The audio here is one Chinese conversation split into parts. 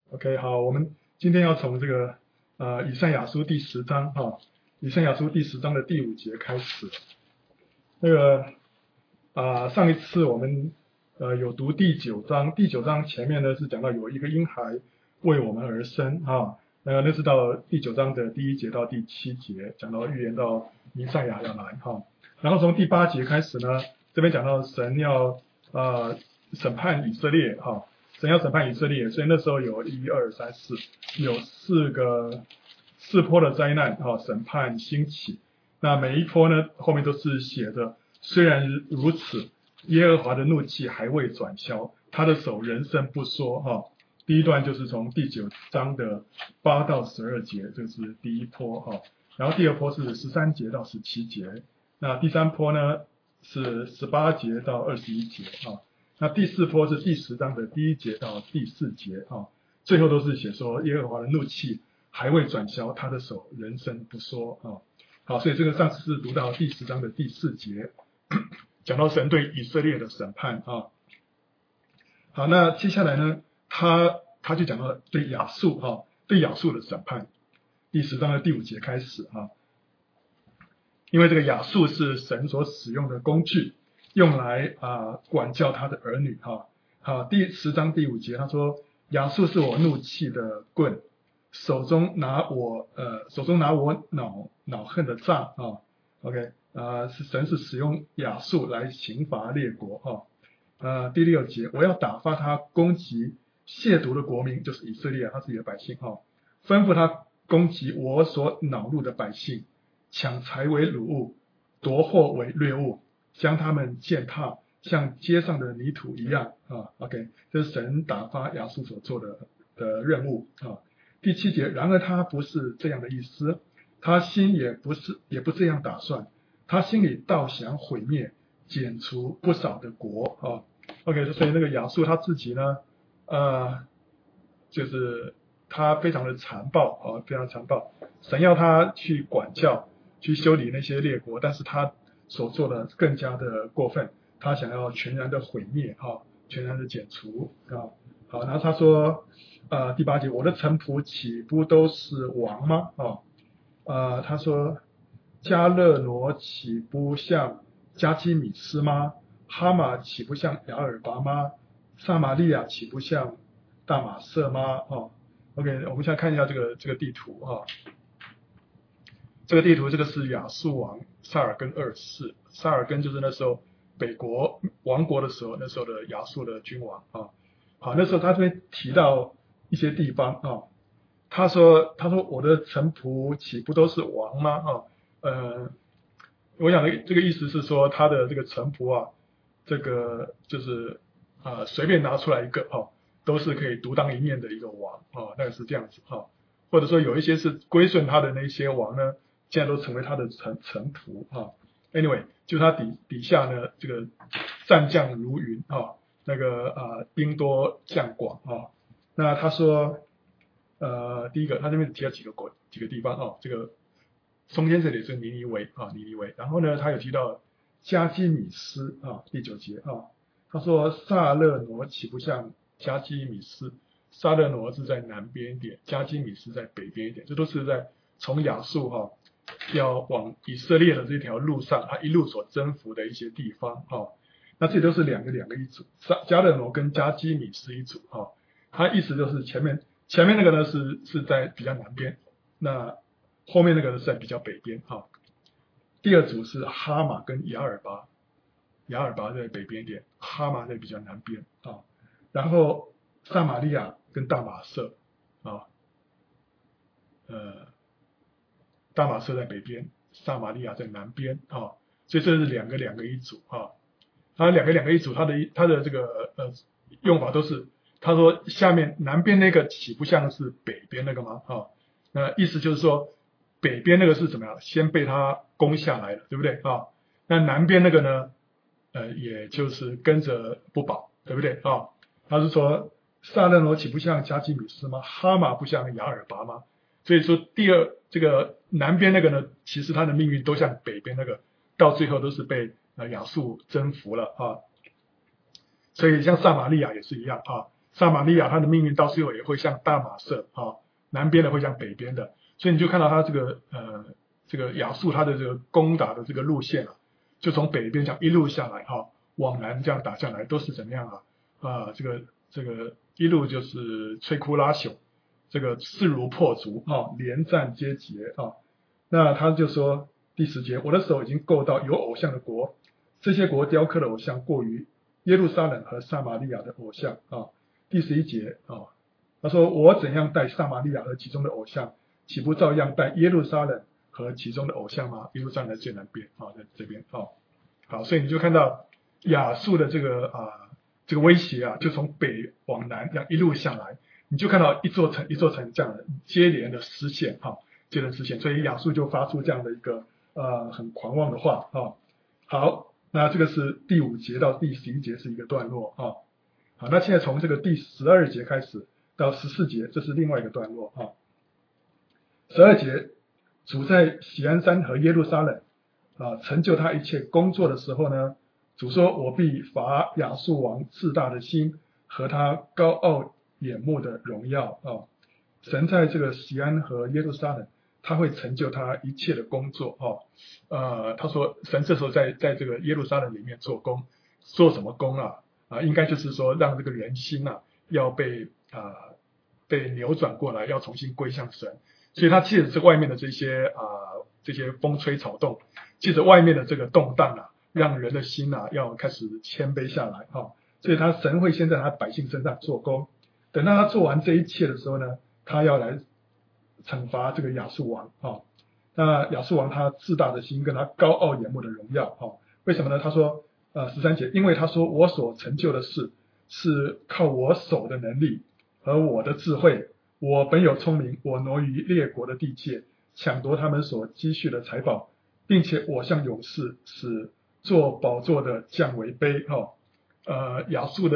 OK， 好，我们今天要从这个以赛亚书第10章以赛亚书第10章的第5节开始。那个上一次我们有读第9章，第9章前面呢是讲到有一个婴孩为我们而生那是到第9章的第1节到第7节，讲到预言到弥赛亚要来然后从第8节开始呢，这边讲到神要审判以色列神要审判以色列，所以那时候有1、2、3、4，有4波的灾难审判兴起。那每一波呢，后面都是写着，虽然如此，耶和华的怒气还未转消，他的手仍伸不缩第一段就是从第9章的8到12节，这是第一波然后第二波是13节到17节，那第三波呢是18节到21节那第4波是第10章的第1节到第4节最后都是写说耶和华的怒气还未转消，他的手仍伸不缩好，所以这个上次是读到第10章的第4节，讲到神对以色列的审判好，那接下来呢，他就讲到对亚述对亚述的审判，第10章的第5节开始因为这个亚述是神所使用的工具，用来管教他的儿女第10章第5节他说，亚述是我怒气的棍，手中拿我恼恨的杖OK 神是使用亚述来刑罚列国第6节，我要打发他攻击亵渎的国民，就是以色列他自己的百姓吩咐他攻击我所恼怒的百姓，抢财为掳物，夺货为掠物，将他们践踏，像街上的泥土一样OK， 这是神打发亚述所做的任务第7节，然而他不是这样的意思，他心也不这样打算，他心里倒想毁灭，剪除不少的国OK， 所以那个亚述他自己呢就是他非常的残暴非常残暴，神要他去管教去修理那些列国，但是他所做的更加的过分，他想要全然的毁灭全然的剪除好，然后他说第8节，我的臣仆岂不都是王吗他说加勒挪岂不像加基米斯吗？哈马岂不像雅尔拔吗？撒玛利亚岂不像大马色吗OK， 我们现在看一下这个地图这个地图，这个是亚述王萨尔根2世，萨尔根就是那时候北国亡国的时候，那时候的亚述的君王好，那时候他这边提到一些地方他说我的臣仆岂不都是王吗我想的这个意思是说他的这个臣仆这个就是随便拿出来一个都是可以独当一面的一个王那个是这样子或者说有一些是归顺他的那些王呢，现在都成为他的臣仆anyway， 就是他底下呢这个战将如云那个兵多将广那他说第一个他这边提了几个地方这个中间这里是尼尼微然后呢他有提到加基米斯第9节他说萨勒挪岂不像加基米斯，萨勒挪是在南边一点，加基米斯在北边一点，这都是在从亚述要往以色列的这条路上他一路所征服的一些地方那这都是两个一组，加勒挪跟加基米斯一组他意思就是前面那个呢是在比较南边，那后面那个呢是在比较北边第二组是哈马跟雅尔拔在北边一点，哈马在比较南边然后撒玛利亚跟大马色大马色在北边，撒玛利亚在南边所以这是两个一组它两个一组，它的这个用法都是，他说下面南边那个岂不像是北边那个吗那意思就是说北边那个是怎么样，先被他攻下来了，对不对那南边那个呢也就是跟着不保，对不对他是说萨勒挪岂不像加基米斯吗？哈马不像雅尔拔吗？所以说第二这个南边那个呢，其实他的命运都像北边那个，到最后都是被亚述征服了所以像撒玛利亚也是一样撒玛利亚它的命运到最后也会像大马色南边的会像北边的，所以你就看到它这个亚述它的这个攻打的这个路线就从北边这样一路下来往南这样打下来都是怎么样这个一路就是摧枯拉朽，这个势如破竹连战皆捷那他就说第10节，我的手已经够到有偶像的国，这些国雕刻的偶像过于耶路撒冷和撒玛利亚的偶像第11节他说我怎样待撒玛利亚和其中的偶像，岂不照样待耶路撒冷和其中的偶像吗？耶路撒冷在最南边在这边好，所以你就看到亚述的这个威胁就从北往南这样一路下来，你就看到一座城一座城这样的接连的失陷接连失陷，所以亚述就发出这样的一个很狂妄的话好，那这个是第5节到第11节是一个段落好，那现在从这个第12节开始到14节，这是另外一个段落12节，主在锡安山和耶路撒冷成就他一切工作的时候呢，主说我必罚亚述王自大的心和他高傲眼目的荣耀神在这个锡安和耶路撒冷他会成就他一切的工作他说神这时候在这个耶路撒冷里面做工，做什么工应该就是说让这个人心要被扭转过来，要重新归向神，所以他借着这外面的这些风吹草动，借着外面的这个动荡让人的心要开始谦卑下来所以神会先在他百姓身上做工，等到他做完这一切的时候呢，他要来惩罚这个亚述王那亚述王他自大的心跟他高傲眼目的荣耀为什么呢？他说13节，因为他说我所成就的事是靠我手的能力和我的智慧，我本有聪明，我挪于列国的地界，抢夺他们所积蓄的财宝，并且我像勇士，使做宝座的降为卑亚述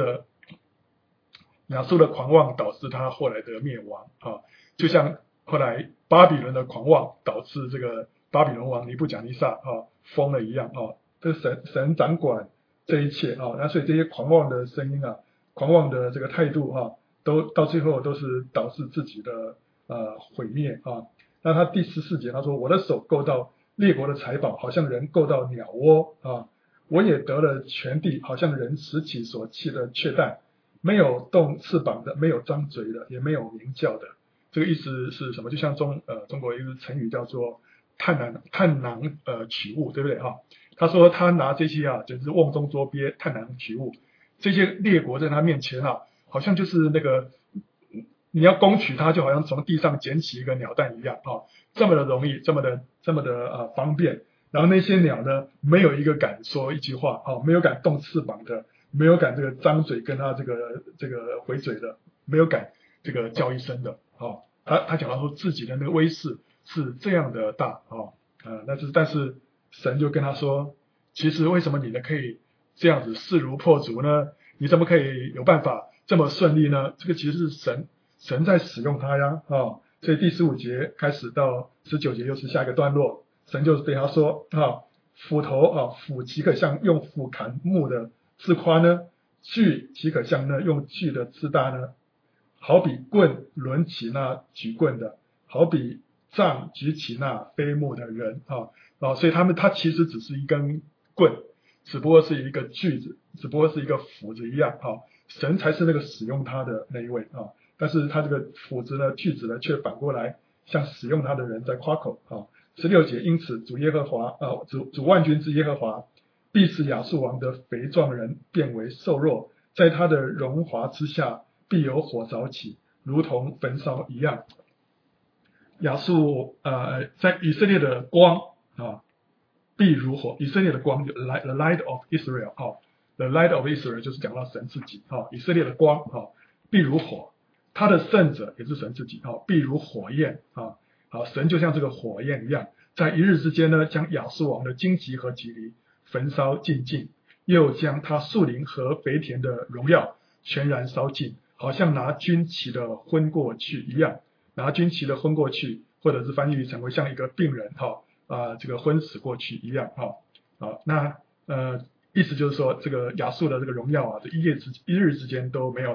的狂妄导致他后来的灭亡就像后来巴比伦的狂妄导致这个巴比伦王尼布甲尼撒疯了一样这神掌管这一切那所以这些狂妄的声音狂妄的这个态度都到最后都是导致自己的毁灭那他第14节他说我的手够到列国的财宝，好像人够到鸟窝我也得了全地，好像人拾起所弃的雀蛋，没有动翅膀的，没有张嘴的，也没有鸣叫的。这个意思是什么？就像中国一个成语叫做探囊取物，对不对他说他拿这些简直瓮中捉鳖，探囊取物。这些列国在他面前好像就是那个你要攻取他，就好像从地上捡起一个鸟蛋一样这么的容易，这么的方便。然后那些鸟呢，没有一个敢说一句话没有敢动翅膀的，没有敢这个张嘴跟他这个回嘴的，没有敢这个叫一声的他讲到说自己的那个威势是这样的大但是神就跟他说，其实为什么你呢可以这样子势如破竹呢？你怎么可以有办法这么顺利呢？这个其实是神在使用他呀所以第15节开始到19节又是下一个段落，神就对他说斧头斧岂可像用斧砍木的自夸呢？锯岂可像那用锯的自大呢？好比棍抡起那举棍的，好比杖举起那背木的人所以他其实只是一根棍，只不过是一个锯子，只不过是一个斧子一样神才是那个使用他的那一位但是他这个斧子呢锯子呢却反过来向使用他的人在夸口16节，因此主耶和华主万军之耶和华必使亚述王的肥壮人变为瘦弱，在他的荣华之下必有火早起，如同焚烧一样。亚述在以色列的光必如火，以色列的光就 the light of Israel the light of Israel 就是讲到神自己以色列的光必如火，他的圣者也是神自己必如火焰神就像这个火焰一样，在一日之间呢，将亚述王的荆棘和棘藜焚烧尽尽，又将他树林和肥田的荣耀全然烧尽，好像拿军旗的昏过去一样，拿军旗的昏过去，或者是翻译成为像一个病人这个昏死过去一样那意思就是说这个亚述的这个荣耀这一日之间都没有了，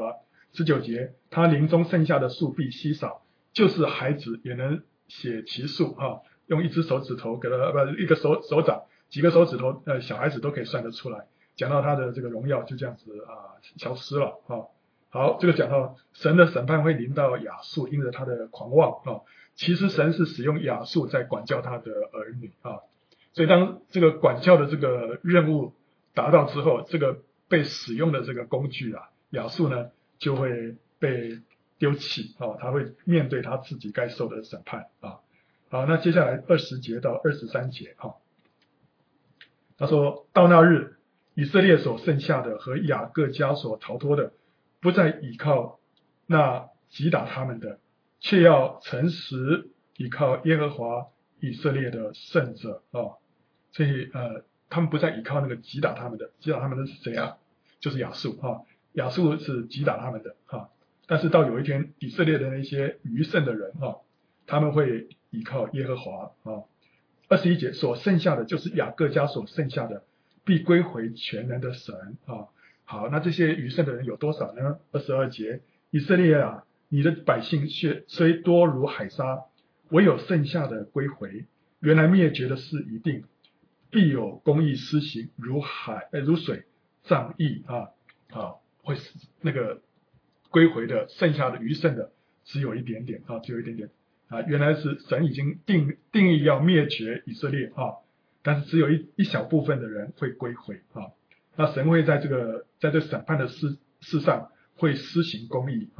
19节，他林中剩下的树必稀少，就是孩子也能写其数用一只手指头给他一个手掌几个手指头小孩子都可以算得出来。讲到他的这个荣耀就这样子消失了好，这个讲到神的审判会临到亚述，因着他的狂妄其实神是使用亚述在管教他的儿女所以当这个管教的这个任务达到之后，这个被使用的这个工具亚述呢就会被丢弃他会面对他自己该受的审判好，那接下来20节到23节他说到那日，以色列所剩下的和雅各家所逃脱的，不再倚靠那击打他们的，却要诚实倚靠耶和华以色列的圣者所以他们不再倚靠那个击打他们的，击打他们的是谁就是亚述亚述是击打他们的但是到有一天，以色列的那些余剩的人他们会倚靠耶和华21节，所剩下的就是雅各家所剩下的，必归回全能的神好，那这些余剩的人有多少呢？22节，以色列你的百姓虽多如海沙，唯有剩下的归回。原来灭绝的事一定，必有公义施行，如水涨溢会那个归回的剩下的余剩的只有一点点只有一点点原来是神已经定义要灭绝以色列但是只有一小部分的人会归回那神会在这审判的事上会施行公义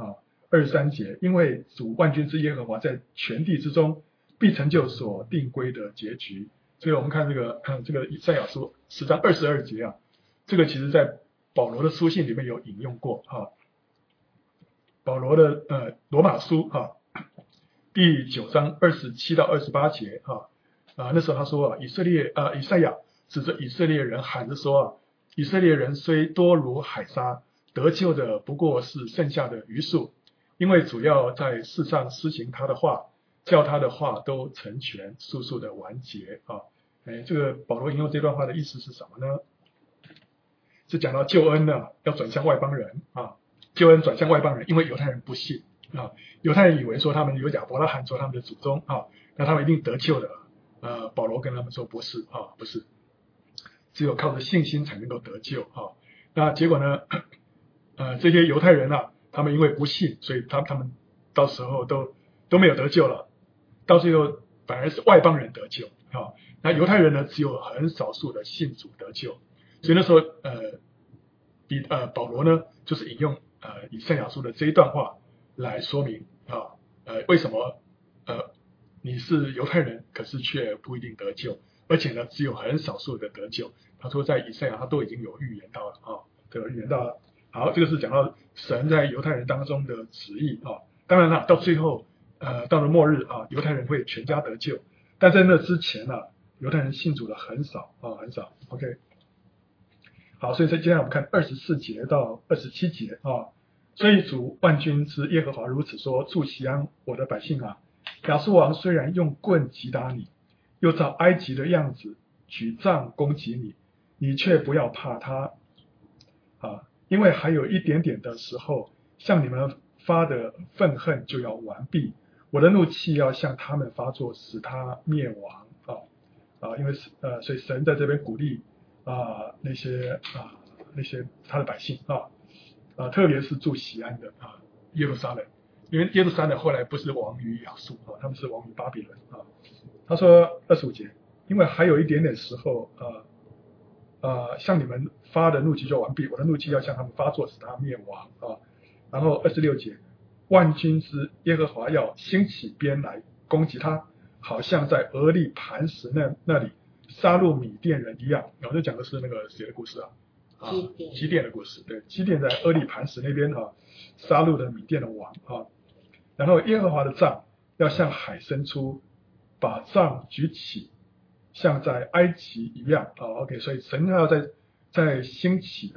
23节，因为主万军之耶和华在全地之中必成就所定规的结局。所以我们看这个以赛亚书10章22节这个其实在保罗的书信里面有引用过保罗的罗马书第9章27到28节那时候他说以赛亚指着以色列人喊着说以色列人虽多如海沙，得救的不过是剩下的余数，因为主要在世上施行他的话，叫他的话都成全，速速的完结这个保罗引用这段话的意思是什么呢？是讲到救恩呢要转向外邦人救恩转向外邦人，因为犹太人不信犹太人以为说他们有亚伯拉罕做他们的祖宗那他们一定得救的保罗跟他们说不是不是，只有靠着信心才能够得救那结果呢这些犹太人他们因为不信，所以他们到时候都没有得救了，到最后反而是外邦人得救那犹太人呢只有很少数的信主得救，所以那时候保罗呢就是引用以赛亚书的这一段话来说明为什么你是犹太人，可是却不一定得救，而且呢只有很少数的得救。他说在以赛亚他都已经有预言到了这个预言到了。好，这个是讲到神在犹太人当中的旨意当然了，到最后到了末日犹太人会全家得救，但在那之前犹太人信主的很少很少。OK， 好，所以接下来我们看24节到27节所以主万军之耶和华如此说：住锡安，我的百姓亚述王虽然用棍击打你，又照埃及的样子举杖攻击你，你却不要怕他因为还有一点点的时候，向你们发的愤恨就要完毕，我的怒气要向他们发作，使他灭亡因为所以神在这边鼓励那些他的百姓特别是住锡安的耶路撒冷，因为耶路撒冷后来不是亡于亚述他们是亡于巴比伦他说25节，因为还有一点点时候向你们发的怒气就完毕，我的怒气要向他们发作，使他灭亡然后26节，万军之耶和华要兴起鞭来攻击他，好像在俄利磐石那里杀戮米甸人一样。我就讲的是那个谁的故事基甸的故事。对，基甸在俄利磐石那边杀戮的米甸的王然后耶和华的杖要向海伸出，把杖举起，像在埃及一样OK， 所以神要在兴起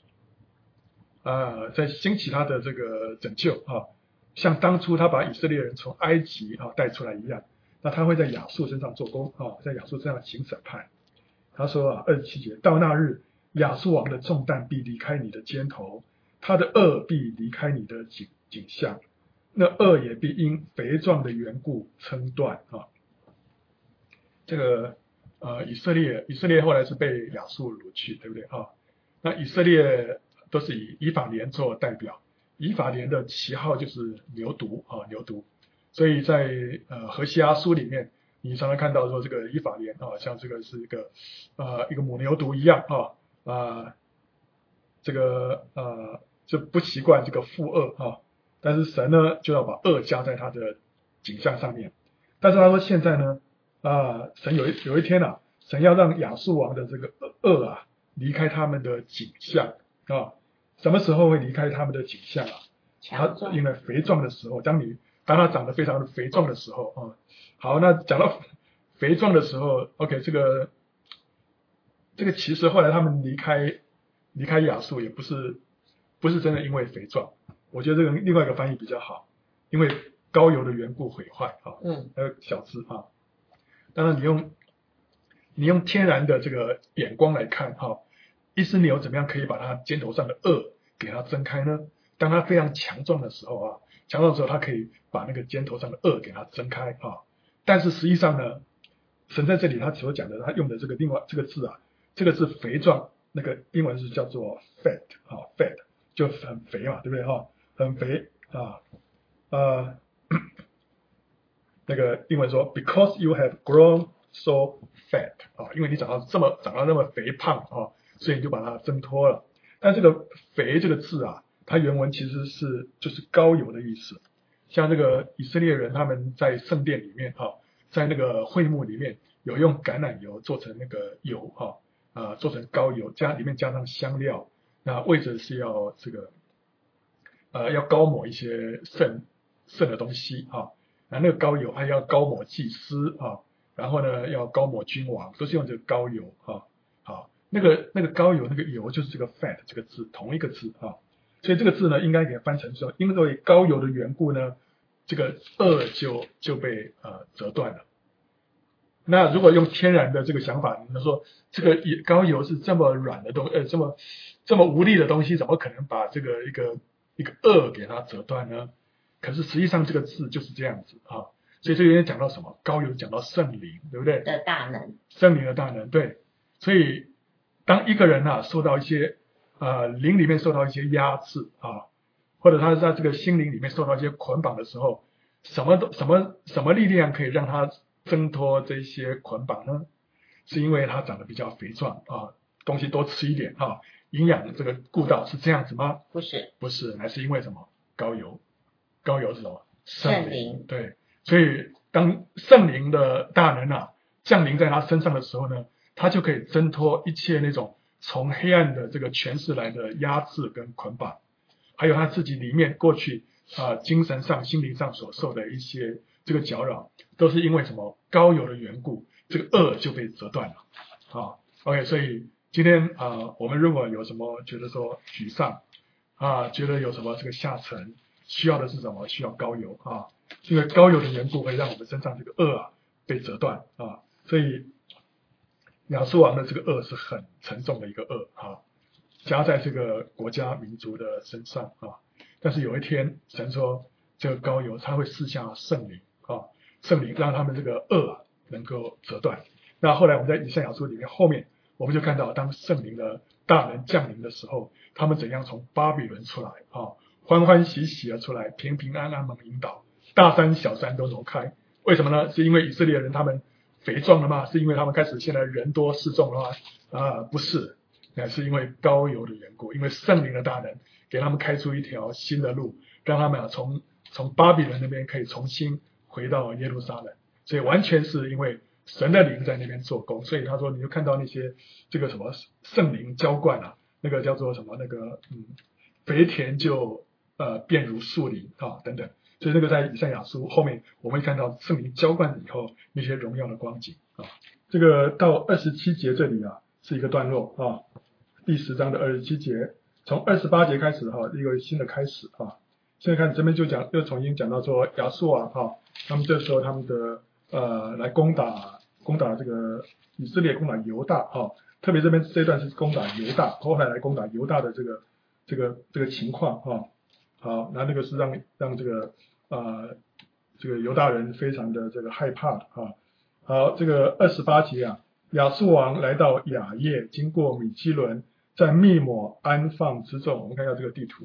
在兴起他的这个拯救像当初他把以色列人从埃及带出来一样，那他会在亚述身上做工在亚述身上行审判。他说27节，到那日亚述王的重担必离开你的肩头， 他的恶必离开你的景象，那恶也必因肥壮的缘故撑断啊。这个以色列后来是被亚述掳去，对不对啊？那以色列都是以以法莲做代表，以法莲的旗号就是牛犊啊，牛犊。所以在何西阿书里面，你常常看到说这个以法莲啊，像这个是一个母牛犊一样这个就不习惯这个负恶啊，但是神呢就要把恶加在他的景象上面。但是他说现在呢神有一天神要让亚述王的这个恶离开他们的景象啊。什么时候会离开他们的景象他因为肥壮的时候，当他长得非常的肥壮的时候啊。好，那讲到肥壮的时候 ，OK， 这个其实后来他们离开亚述也不是真的因为肥壮，我觉得这个另外一个翻译比较好，因为膏油的缘故毁坏小字当然你用天然的这个眼光来看一只牛怎么样可以把它肩头上的恶给它睁开呢？当它非常强壮的时候它可以把那个肩头上的恶给它睁开但是实际上呢，神在这里他所讲的，他用的这个这个字这个字肥壮，那个英文是叫做 fat 就很肥嘛，对不对很肥那个英文说 because you have grown so fat 因为你长到那么肥胖所以你就把它挣脱了。但这个肥这个字它原文其实就是膏油的意思。像这个以色列人他们在圣殿里面在那个会幕里面有用橄榄油做成那个油做成膏油，里面加上香料，那为着是要这个要膏抹一些圣的东西那个膏油还要膏抹祭司然后呢要膏抹君王，都是用这个膏油好，那个膏油那个油就是这个 fat 这个字，同一个字所以这个字呢应该给它翻成说，因为膏油的缘故呢，这个恶就被折断了。那如果用天然的这个想法，你们说这个膏油是这么软的东西，这么无力的东西，怎么可能把这个一个恶给它折断呢？可是实际上这个字就是这样子所以这边讲到什么？膏油讲到圣灵，对不对？ 的大能， 圣灵的大能，对。所以当一个人受到一些灵里面受到一些压制或者他在这个心灵里面受到一些捆绑的时候，什么力量可以让他挣脱这些捆绑呢？是因为他长得比较肥壮东西多吃一点营养这个顾到，是这样子吗？不是，乃是因为什么？膏油是什么？圣灵。对，所以当圣灵的大能降临在他身上的时候呢，他就可以挣脱一切那种从黑暗的这个权势来的压制跟捆绑，还有他自己里面过去精神上心灵上所受的一些这个搅扰，都是因为什么？膏油的缘故，这个恶就被折断了OK， 所以今天我们如果有什么觉得说沮丧觉得有什么这个下沉，需要的是什么？需要膏油因为膏油的缘故会让我们身上这个恶被折断所以亚述王的这个恶是很沉重的一个恶加在这个国家民族的身上但是有一天神说这个膏油他会赐下圣灵圣灵让他们这个恶能够折断。那后来我们在以赛亚书里面后面我们就看到，当圣灵的大能降临的时候，他们怎样从巴比伦出来欢欢喜喜的出来，平平安安蒙引导，大山小山都挪开。为什么呢？是因为以色列人他们肥壮了吗？是因为他们开始现在人多势众了吗？不是，是因为膏油的缘故，因为圣灵的大能给他们开出一条新的路，让他们从巴比伦那边可以重新回到耶路撒冷。所以完全是因为神的灵在那边做工。所以他说你就看到那些这个什么圣灵浇灌那个叫做什么那个肥田就变如树林等等。所以这个在以赛亚书后面我们会看到圣灵浇灌以后那些荣耀的光景这个到27节这里是一个段落第10章的27节，从28节开始一个新的开始现在看这边就又重新讲到说亚述他们这时候他们的来攻打这个以色列，攻打犹大特别这边这一段是攻打犹大，后来来攻打犹大的这个这个情况好，那个是让这个犹大人非常的这个害怕的好，这个28节啊，亚述王来到雅业，经过米基伦，在密抹安放之众。我们看一下这个地图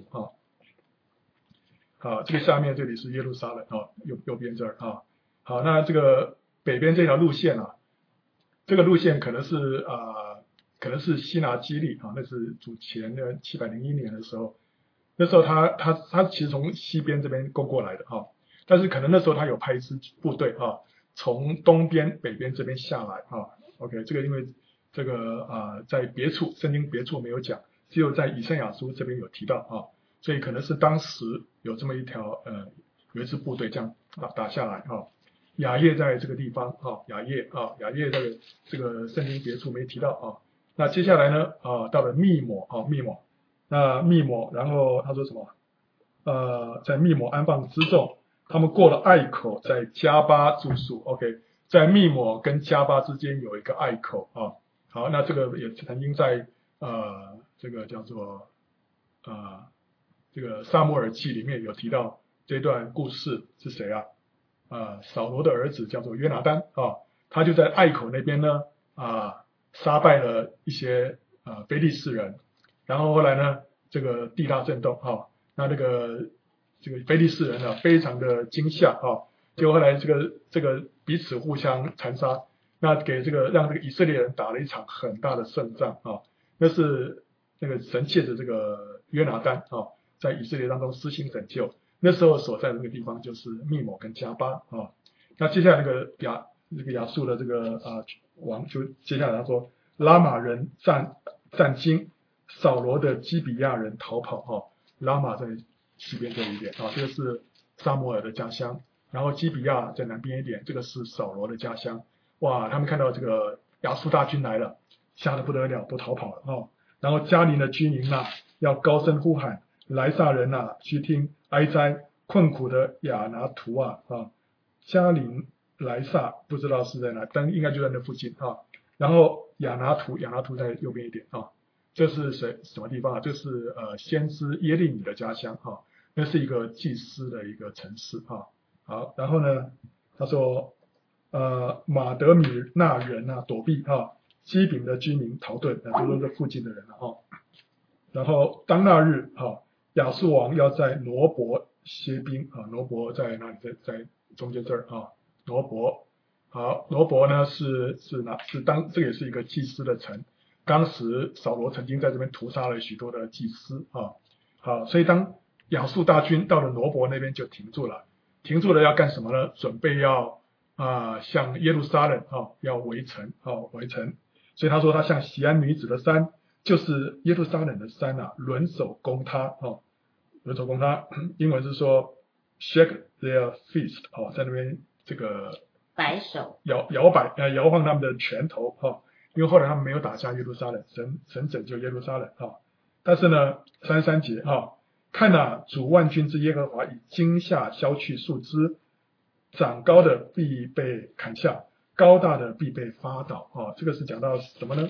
好，这个下面这里是耶路撒冷右边这儿好，那这个北边这条路线这个路线可能是西拿基利那是主前的701年的时候，那时候他其实从西边这边攻过来的但是可能那时候他有派一支部队从东边北边这边下来OK， 这个因为这个在别处圣经别处没有讲，只有在以赛亚书这边有提到所以可能是当时有这么有一支部队这样打下来雅业在这个地方雅业这个圣经别处没提到那接下来呢到了密抹那密抹，然后他说什么在密抹安放之众，他们过了隘口，在加巴住宿 OK， 在密抹跟加巴之间有一个隘口好，那这个也曾经在这个叫做这个撒母耳记里面有提到这段故事是谁扫罗的儿子叫做约拿单他就在隘口那边呢杀败了一些非利士人，然后后来呢这个地大震动那这个非利士人非常的惊吓结果后来这个彼此互相残杀，那让这个以色列人打了一场很大的胜仗那是那个神借着这个约拿单在以色列当中施行拯救，那时候所在的那个地方就是密抹跟加巴那接下来这个亚述的这个王就接下来他说拉玛人战惊，扫罗的基比亚人逃跑拉玛在西边这一点这个是撒母耳的家乡，然后基比亚在南边一点，这个是扫罗的家乡。哇，他们看到这个亚述大军来了，吓得不得了，都逃跑了然后迦陵的居民要高声呼喊，莱萨人去听哀哉，困苦的亚拿图迦陵莱萨不知道是在哪，但应该就在那附近然后亚拿图在右边一点这是什么地方这是先知耶利米的家乡那是一个祭司的一个城市好，然后呢他说马德米纳人躲避基丙的居民逃遁都是附近的人然后当那日亚述王要在挪伯歇兵挪伯在哪里？在中间这儿挪伯好，挪伯呢是这个也是一个祭司的城，当时扫罗曾经在这边屠杀了许多的祭司好，所以当亚述大军到了挪伯那边就停住了要干什么呢？准备要向耶路撒冷要围城所以他说他向锡安女子的山，就是耶路撒冷的山轮手攻他轮手攻他英文是说 shake their fist 在那边这个摆手摇晃他们的拳头因为后来他们没有打下耶路撒冷，神拯救耶路撒冷但是呢33节看主万军之耶和华以惊吓削去树枝，长高的必被砍下，高大的必被发倒这个是讲到什么呢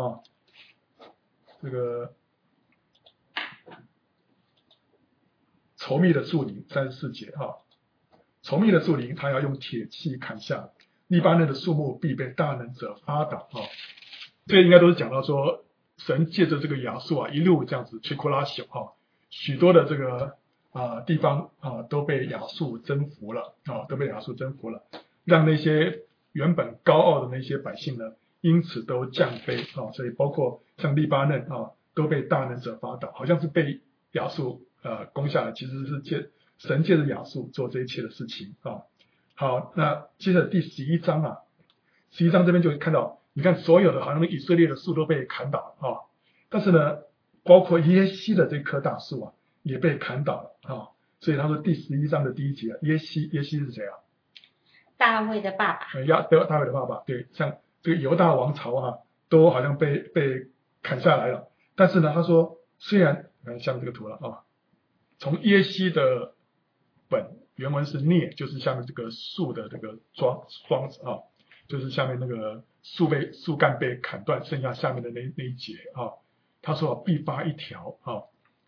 这个稠密的树林34节稠密的树林他要用铁器砍下，利巴嫩的树木必被大能者发倒这个应该都是讲到说神借着这个亚述一路这样子摧枯拉朽许多的这个地方都被亚述征服了让那些原本高傲的那些百姓呢因此都降卑所以包括像利巴嫩都被大能者发倒，好像是被亚述攻下来，其实是神借着亚述做这一切的事情好，那接着第11章11章这边就看到，你看所有的好像以色列的树都被砍倒但是呢包括耶西的这棵大树也被砍倒了所以他说第11章的第1节耶西是谁大卫的爸爸大卫的爸爸，对，像这个犹大王朝都好像被砍下来了，但是呢他说虽然像这个图了从耶西的本原文是孽，就是下面这个树的这个桩子就是下面那个树干被砍断，剩下下面的那一节他说必发一条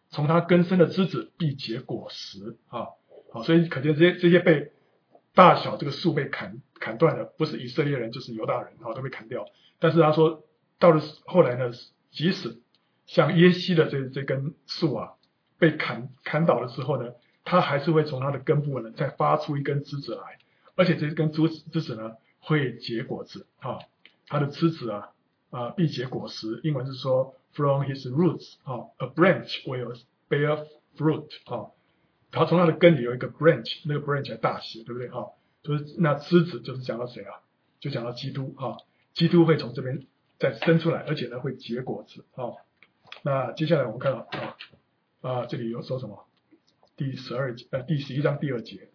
从他根生的枝子必结果实啊。好，所以可见这些被大小这个树被砍断的，不是以色列人就是犹大人啊，都被砍掉。但是他说到了后来呢，即使像耶西的这根树啊被砍倒了之后呢，它还是会从它的根部呢再发出一根枝子来，而且这根枝子呢会结果子啊，它的枝子必结果实。英文是说 from his roots a branch will bear fruit 它从它的根里有一个 branch， 那个 branch 还大写，对不对就是那枝子就是讲到谁就讲到基督基督会从这边再生出来，而且呢会结果子那接下来我们看到这里有说什么？第11章第2节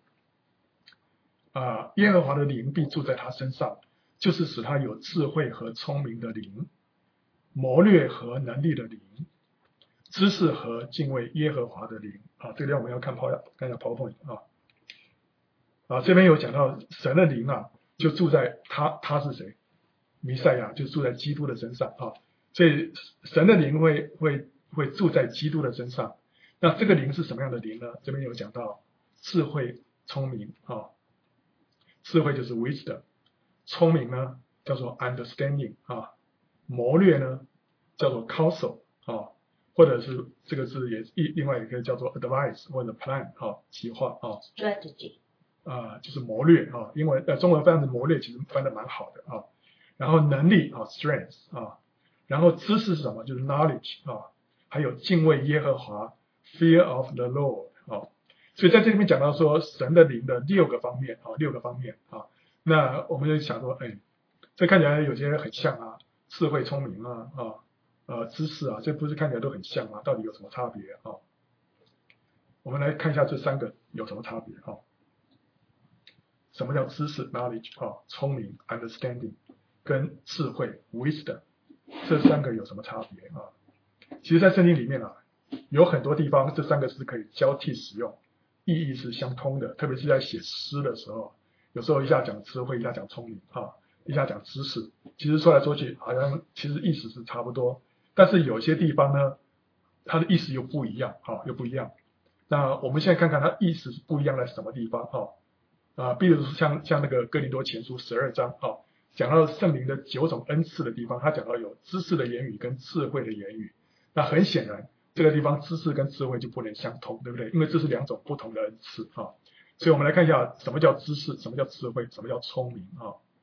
耶和华的灵必住在他身上，就是使他有智慧和聪明的灵，谋略和能力的灵，知识和敬畏耶和华的灵这里我们要看一下 PowerPoint 这边有讲到神的灵就住在他是谁？弥赛亚就住在基督的身上所以神的灵会住在基督的身上。那这个灵是什么样的灵呢？这边有讲到智慧、聪明智慧就是 wisdom， 聪明呢叫做 understanding 谋略呢叫做 counsel 或者是这个字也另外也可以叫做 advice 或者 plan 计划 strategy 就是谋略英文中文翻的谋略其实翻的蛮好的然后能力strength 然后知识是什么？就是 knowledge 还有敬畏耶和华 fear of the Lord 所以在这里面讲到说神的灵的6个方面那我们就想说这看起来有些很像智慧聪明知识这不是看起来都很像到底有什么差别我们来看一下这3个有什么差别什么叫知识 knowledge 聪明 understanding 跟智慧 wisdom 这3个有什么差别其实在圣经里面有很多地方这3个是可以交替使用，意义是相通的，特别是在写诗的时候，有时候一下讲智慧，一下讲聪明一下讲知识，其实说来说去好像其实意思是差不多，但是有些地方呢它的意思又不一样那我们现在看看它意思是不一样在什么地方比如说像那个哥林多前书12章讲到圣灵的9种恩赐的地方，他讲到有知识的言语跟智慧的言语，那很显然这个地方知识跟智慧就不能相通，对不对？因为这是2种不同的恩赐所以我们来看一下什么叫知识，什么叫智慧，什么叫聪明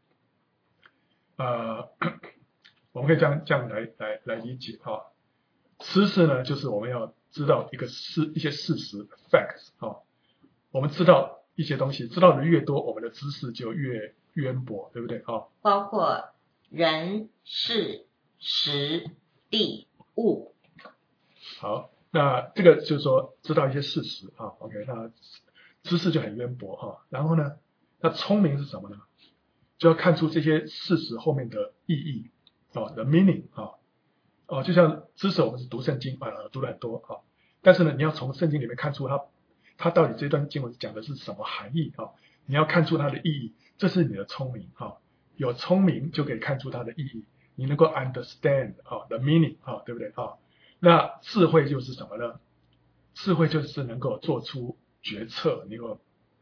我们可以这样来理解知识呢就是我们要知道一些事实 facts 我们知道一些东西，知道的越多，我们的知识就越渊博，对不对包括人事时地物。 好，那这个就是说知道一些事实OK， 那知识就很渊博然后呢，那聪明是什么呢？就要看出这些事实后面的意义the meaning 就像知识我们是读圣经读了很多但是呢，你要从圣经里面看出它到底这段经文讲的是什么含义你要看出它的意义，这是你的聪明有聪明就可以看出它的意义，你能够 understand the meaning 对不对那智慧就是什么呢？智慧就是能够做出决策，能够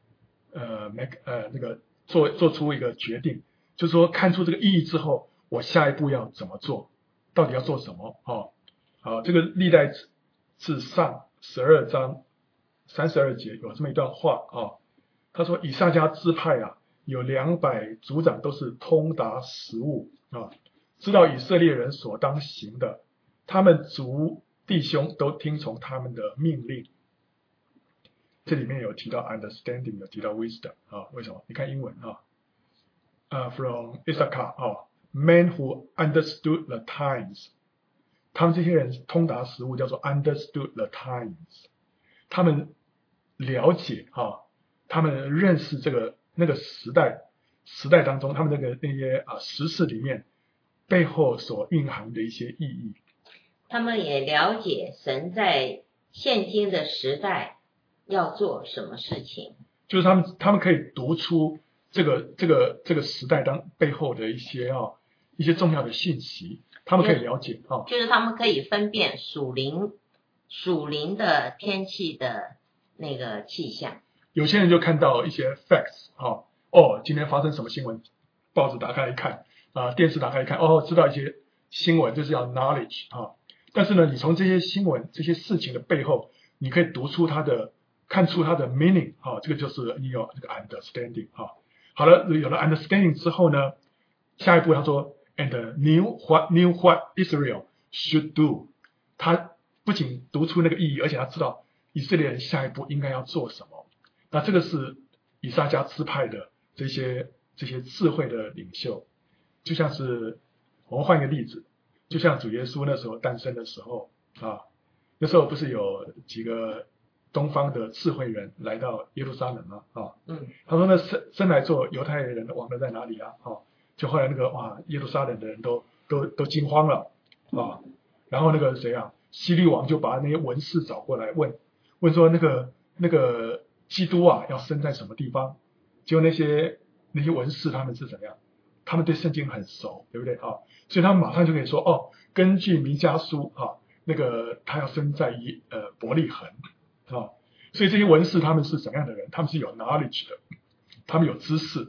做出一个决定，就是说看出这个意义之后，我下一步要怎么做，到底要做什么这个历代志上12章32节有这么一段话他说以萨迦支派有200族长都是通达实务知道以色列人所当行的，他们族弟兄都听从他们的命令。这里面有提到 understanding， 有提到 wisdom 为什么？你看英文from Issachar men who understood the times， 他们这些人通达实务叫做 understood the times， 他们了解他们认识那个时代当中他们那些时事里面背后所蕴含的一些意义。 他们也了解神在现今的时代要做什么事情， 就是他们可以读出这个时代背后的一些重要的信息，他们可以了解就是他们可以分辨属灵属灵的天气的那个气象。 有些人就看到一些 facts，今天发生什么新闻，报纸打开一看，电视打开一看，知道一些新闻，就是要 knowledge 但是呢，你从这些新闻、这些事情的背后，你可以看出它的 meaning 这个就是你有这个 understanding 好了，有了 understanding 之后呢，下一步他说 and knew what Israel should do， 他不仅读出那个意义，而且他知道以色列人下一步应该要做什么。那这个是以撒迦支派的这些智慧的领袖，就像是我们换一个例子，就像主耶稣那时候诞生的时候那时候不是有几个东方的智慧人来到耶路撒冷吗？他说那生来做犹太人的王的在哪里啊？就后来那个耶路撒冷的人都惊慌了然后那个谁希律王就把那些文士找过来问说那个基督要生在什么地方？结果那些文士他们是怎么样？他们对圣经很熟，对不对所以他们马上就可以说根据弥迦书那个他要生在伯利恒所以这些文士他们是什么样的人？他们是有 knowledge 的，他们有知识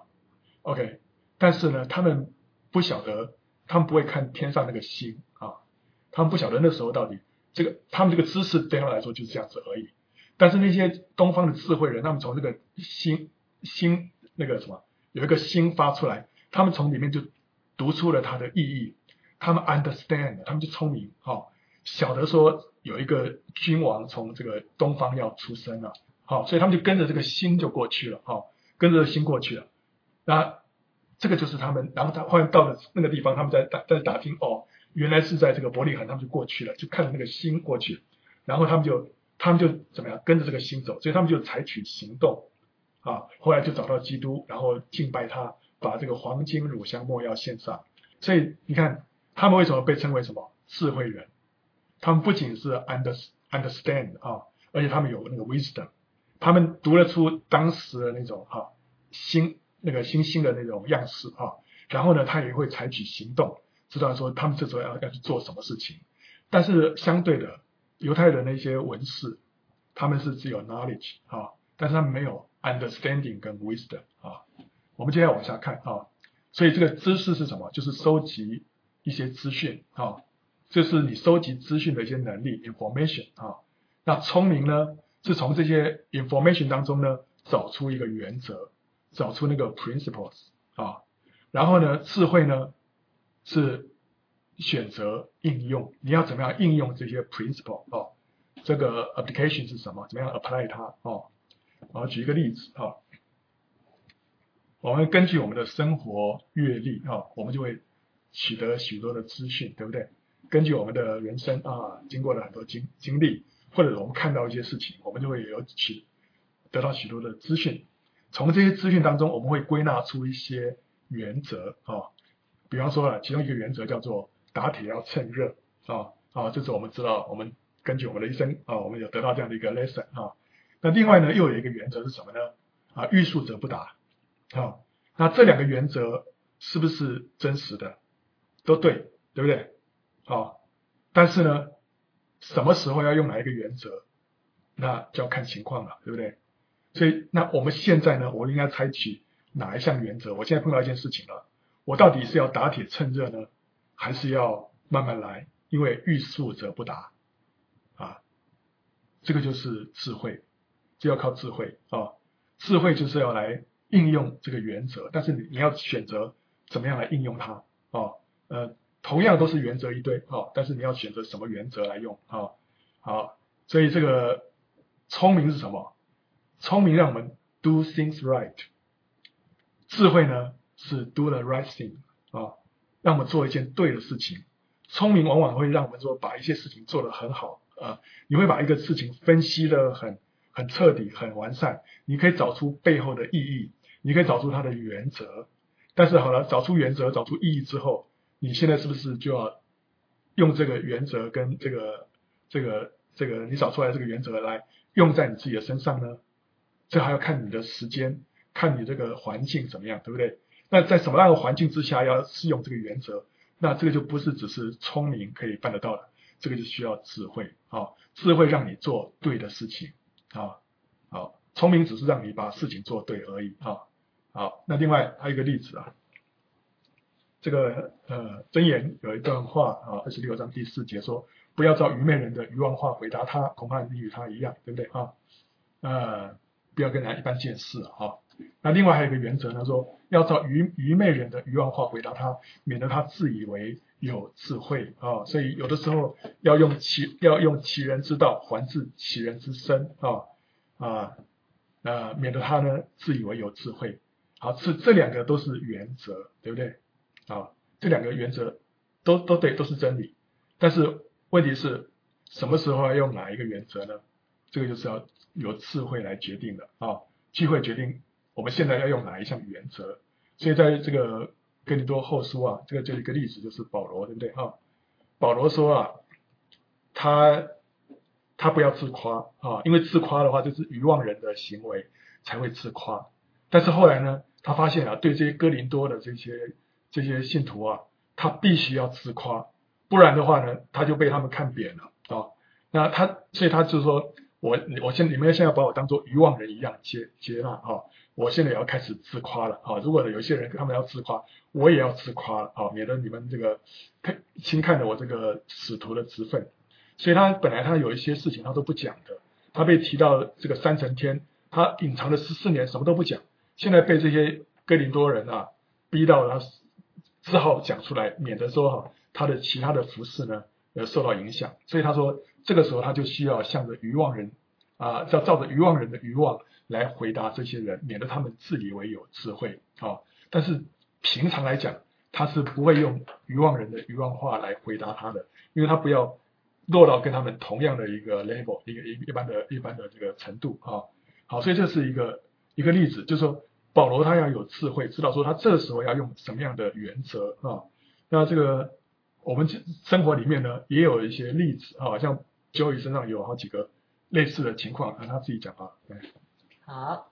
OK， 但是呢，他们不晓得，他们不会看天上那个星他们不晓得那时候到底他们这个知识对他们来说就是这样子而已。但是那些东方的智慧人，他们从这个星那个什么有一个星发出来，他们从里面就读出了它的意义，他们 understand， 他们就聪明晓得说有一个君王从这个东方要出生了所以他们就跟着这个星就过去了跟着这个星过去了。那这个就是他们，然后他后来到了那个地方，他们在打听原来是在这个伯利恒，他们就过去了，就看着那个星过去，然后他们就怎么样跟着这个星走，所以他们就采取行动后来就找到基督，然后敬拜他，把这个黄金乳香没药献上。所以你看他们为什么被称为什么智慧人？他们不仅是 understand 而且他们有那个 wisdom， 他们读得出当时的那种那个星星的那种样式然后呢，他也会采取行动，知道说他们这时候要去做什么事情。但是相对的，犹太人那些文士，他们是只有 knowledge 但是他们没有 understanding 跟 wisdom 我们接下来往下看所以这个知识是什么？就是收集一些资讯这是你收集资讯的一些能力 information 那聪明呢，是从这些 information 当中呢找出一个原则，找出那个 principles 然后呢，智慧呢是选择应用，你要怎么样应用这些 principle 这个 application 是什么？怎么样 apply 它我举一个例子我们根据我们的生活阅历我们就会取得许多的资讯，对不对？根据我们的人生经过了很多经历，或者我们看到一些事情，我们就会得到许多的资讯。从这些资讯当中，我们会归纳出一些原则比方说其中一个原则叫做打铁要趁热这是我们知道，我们根据我们的一生我们有得到这样的一个 lesson 那另外呢，又有一个原则是什么呢？欲速则不达那这两个原则是不是真实的？都对，对不对？但是呢，什么时候要用哪一个原则，那就要看情况了，对不对？所以那我们现在呢，我应该采取哪一项原则？我现在碰到一件事情了，我到底是要打铁趁热呢，还是要慢慢来？因为欲速则不达这个就是智慧，就要靠智慧智慧就是要来应用这个原则，但是你要选择怎么样来应用它同样都是原则一堆但是你要选择什么原则来用所以这个聪明是什么？聪明让我们 do things right， 智慧呢是 do the right thing 让我们做一件对的事情。聪明往往会让我们说把一些事情做得很好你会把一个事情分析得很彻底很完善，你可以找出背后的意义，你可以找出它的原则。但是好了，找出原则找出意义之后，你现在是不是就要用这个原则跟这个你找出来这个原则来用在你自己的身上呢？这还要看你的时间，看你这个环境怎么样，对不对？那在什么样的环境之下要适用这个原则，那这个就不是只是聪明可以办得到的， 这个就需要智慧智慧让你做对的事情聪明只是让你把事情做对而已好，那另外还有一个例子这个箴言有一段话26章第4节说，不要照愚昧人的愚妄话回答他，恐怕你与他一样，对不对不要跟人家一般见识那另外还有一个原则呢，说要照愚昧人的愚妄话回答他，免得他自以为有智慧所以有的时候要用其人之道还治其人之身免得他呢自以为有智慧。好，这两个都是原则，对不对这两个原则都对，都是真理。但是问题是什么时候要用哪一个原则呢？这个就是要由智慧来决定的智慧决定我们现在要用哪一项原则。所以在这个哥林多后书这个就一个例子，就是保罗，对不对保罗说他不要自夸因为自夸的话就是愚妄人的行为才会自夸。但是后来呢，他发现对这些哥林多的这些信徒他必须要自夸，不然的话呢，他就被他们看扁了那所以他就说，你们现在把我当做愚妄人一样接纳我现在也要开始自夸了如果有一些人他们要自夸，我也要自夸了免得你们这个轻看了我这个使徒的职分。所以他本来他有一些事情他都不讲的，他被提到这个3层天，他隐藏了14年什么都不讲，现在被这些哥林多人逼到他只好讲出来，免得说他的其他的服事呢受到影响。所以他说这个时候他就需要向着愚妄人照着愚妄人的愚妄来回答这些人，免得他们自以为有智慧但是平常来讲他是不会用愚妄人的愚妄话来回答他的，因为他不要落到跟他们同样的一个 level 一般的这个程度好，所以这是一个例子，就是说保罗他要有智慧，知道说他这时候要用什么样的原则那这个我们生活里面呢也有一些例子像 Joey 身上有好几个类似的情况，让他自己讲好，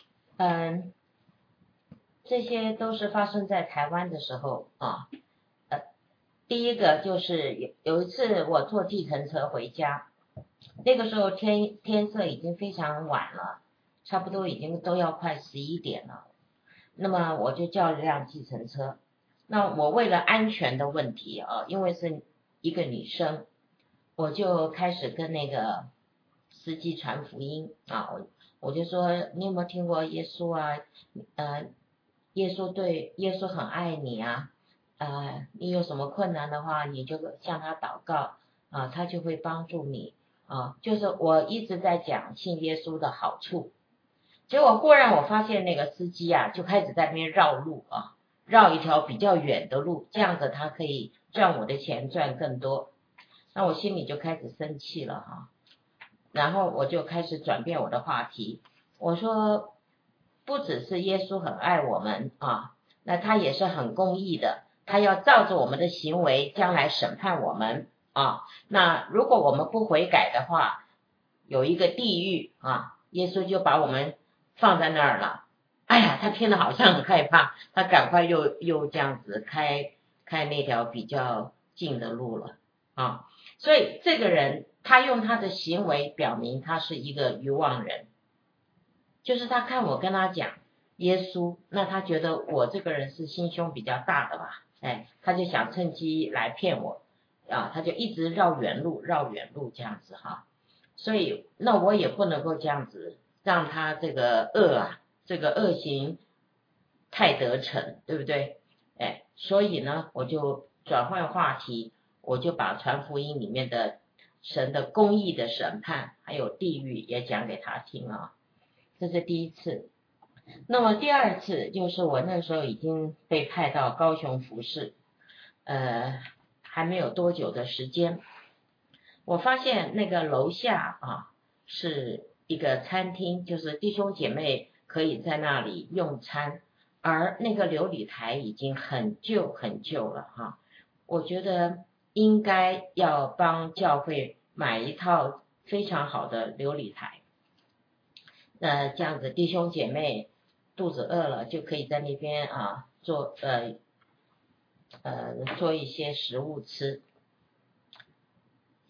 这些都是发生在台湾的时候第一个就是有一次我坐计程车回家，那个时候天色已经非常晚了，差不多已经都要快11点了。那么我就叫了辆计程车，那我为了安全的问题因为是一个女生，我就开始跟那个司机传福音我就说你有没有听过耶稣耶稣很爱你你有什么困难的话，你就向他祷告他就会帮助你就是我一直在讲信耶稣的好处。结果忽然我发现那个司机就开始在那边绕路绕一条比较远的路，这样子他可以赚我的钱赚更多。那我心里就开始生气了然后我就开始转变我的话题，我说不只是耶稣很爱我们那他也是很公义的，他要照着我们的行为将来审判我们那如果我们不悔改的话，有一个地狱耶稣就把我们放在那儿了。哎呀，他听了好像很害怕，他赶快又这样子开那条比较近的路了所以这个人他用他的行为表明他是一个愚妄人，就是他看我跟他讲耶稣，那他觉得我这个人是心胸比较大的吧他就想趁机来骗我他就一直绕远路这样子所以那我也不能够这样子让他这个恶行太得逞，对不对所以呢我就转换话题，我就把传福音里面的神的公义的审判还有地狱也讲给他听这是第一次。那么第二次就是我那时候已经被派到高雄服侍还没有多久的时间，我发现那个楼下是一个餐厅，就是弟兄姐妹可以在那里用餐，而那个琉璃台已经很旧了我觉得应该要帮教会买一套非常好的琉璃台，那这样子弟兄姐妹肚子饿了就可以在那边做一些食物吃。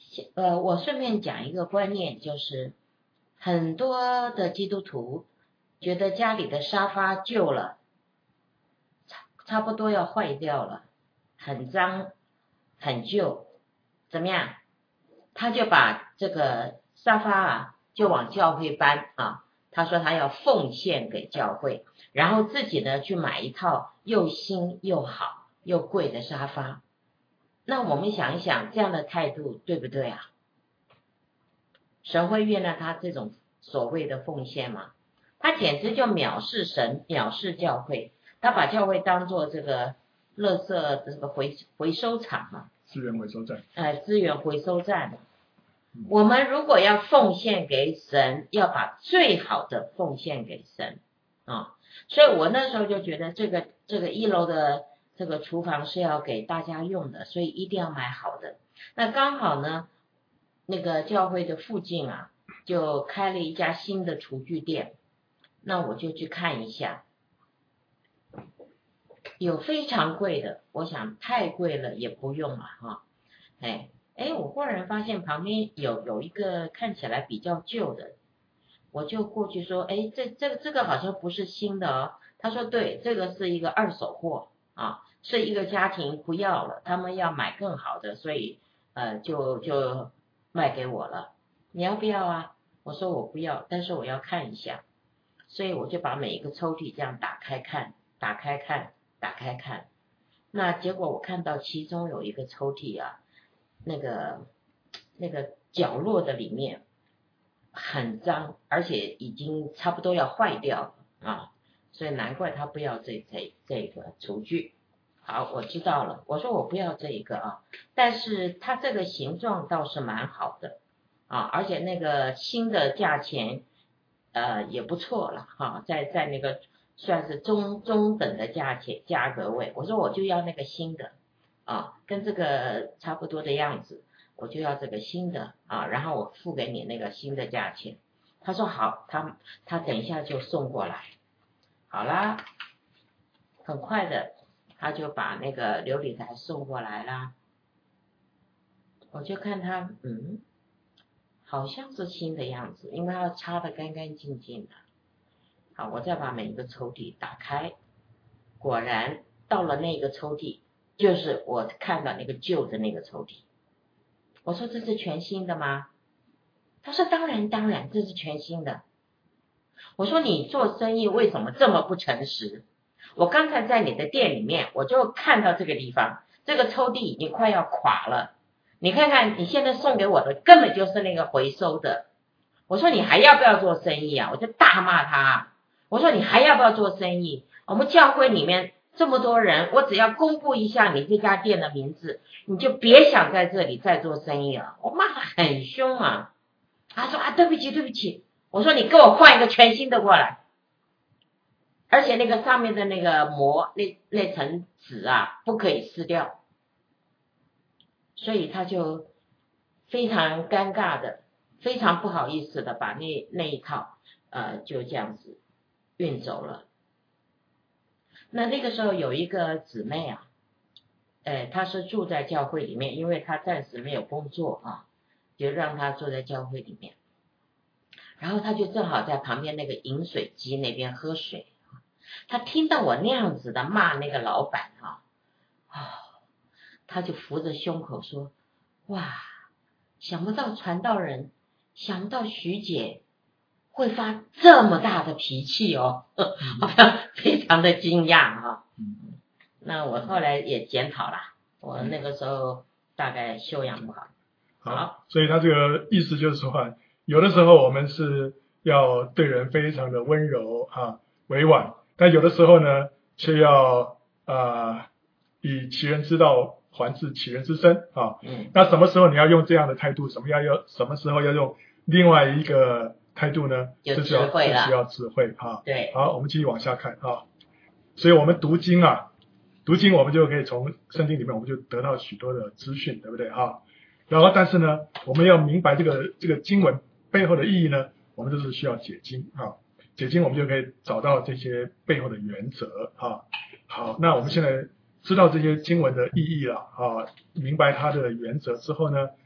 我顺便讲一个观念，就是很多的基督徒觉得家里的沙发旧了，差不多要坏掉了，很脏很旧，怎么样？他就把这个沙发啊就往教会搬啊，他说他要奉献给教会，然后自己呢去买一套又新又好又贵的沙发。那我们想一想，这样的态度对不对啊？神会悦纳他这种所谓的奉献吗？他简直就藐视神，藐视教会，他把教会当作这个垃圾的这个回收厂啊， 资源回收站。 资源回收站。我们如果要奉献给神，要把最好的奉献给神啊。所以我那时候就觉得这个1楼的这个厨房是要给大家用的，所以一定要买好的。那刚好呢，那个教会的附近啊，就开了一家新的厨具店，那我就去看一下，有非常贵的，我想太贵了也不用了哈。我忽然发现旁边有一个看起来比较旧的，我就过去说，这个好像不是新的哦。他说对，这个是一个二手货啊，是一个家庭不要了，他们要买更好的，所以就卖给我了。你要不要啊？我说我不要，但是我要看一下，所以我就把每一个抽屉这样打开看，打开看，打开看。那结果我看到其中有一个抽屉啊，那个角落的里面很脏，而且已经差不多要坏掉了啊，所以难怪他不要这个厨具。好，我知道了，我说我不要这一个啊，但是它这个形状倒是蛮好的啊，而且那个新的价钱也不错了哈，在那个算是中等的价格位，我说我就要那个新的啊，跟这个差不多的样子，我就要这个新的啊，然后我付给你那个新的价钱。他说好，他等一下就送过来。好啦，很快的他就把那个琉璃台送过来啦。我就看他好像是新的样子，因为它擦得干干净净的。好，我再把每一个抽屉打开，果然到了那个抽屉，就是我看到那个旧的那个抽屉。我说这是全新的吗？他说当然这是全新的。我说你做生意为什么这么不诚实？我刚才在你的店里面，我就看到这个地方，这个抽屉已经快要垮了，你看看你现在送给我的根本就是那个回收的。我说你还要不要做生意啊？我就大骂他。我说你还要不要做生意？我们教会里面这么多人，我只要公布一下你这家店的名字，你就别想在这里再做生意了。我骂他很凶啊。他说对不起。我说你给我换一个全新的过来，而且那个上面的那个膜那层纸啊不可以撕掉。所以他就非常尴尬的，非常不好意思的把那一套就这样子运走了。那个时候有一个姊妹啊，她是住在教会里面，因为她暂时没有工作啊，就让她住在教会里面。然后她就正好在旁边那个饮水机那边喝水，她听到我那样子的骂那个老板她就扶着胸口说，哇，想不到传道人，想不到徐姐会发这么大的脾气哦，好像非常的惊讶哈。那我后来也检讨了，我那个时候大概修养不好。 好，所以他这个意思就是说，有的时候我们是要对人非常的温柔委婉，但有的时候呢，却要以其人之道还治其人之身那什么时候你要用这样的态度？什么时候要用另外一个态度呢？ 有智慧了， 这需要智慧对， 好，我们继续往下看所以我们读经我们就可以从圣经里面我们就得到许多的资讯，对不对然后但是呢，我们要明白这个经文背后的意义呢，我们就是需要解经解经我们就可以找到这些背后的原则好，那我们现在知道这些经文的意义了明白它的原则之后呢，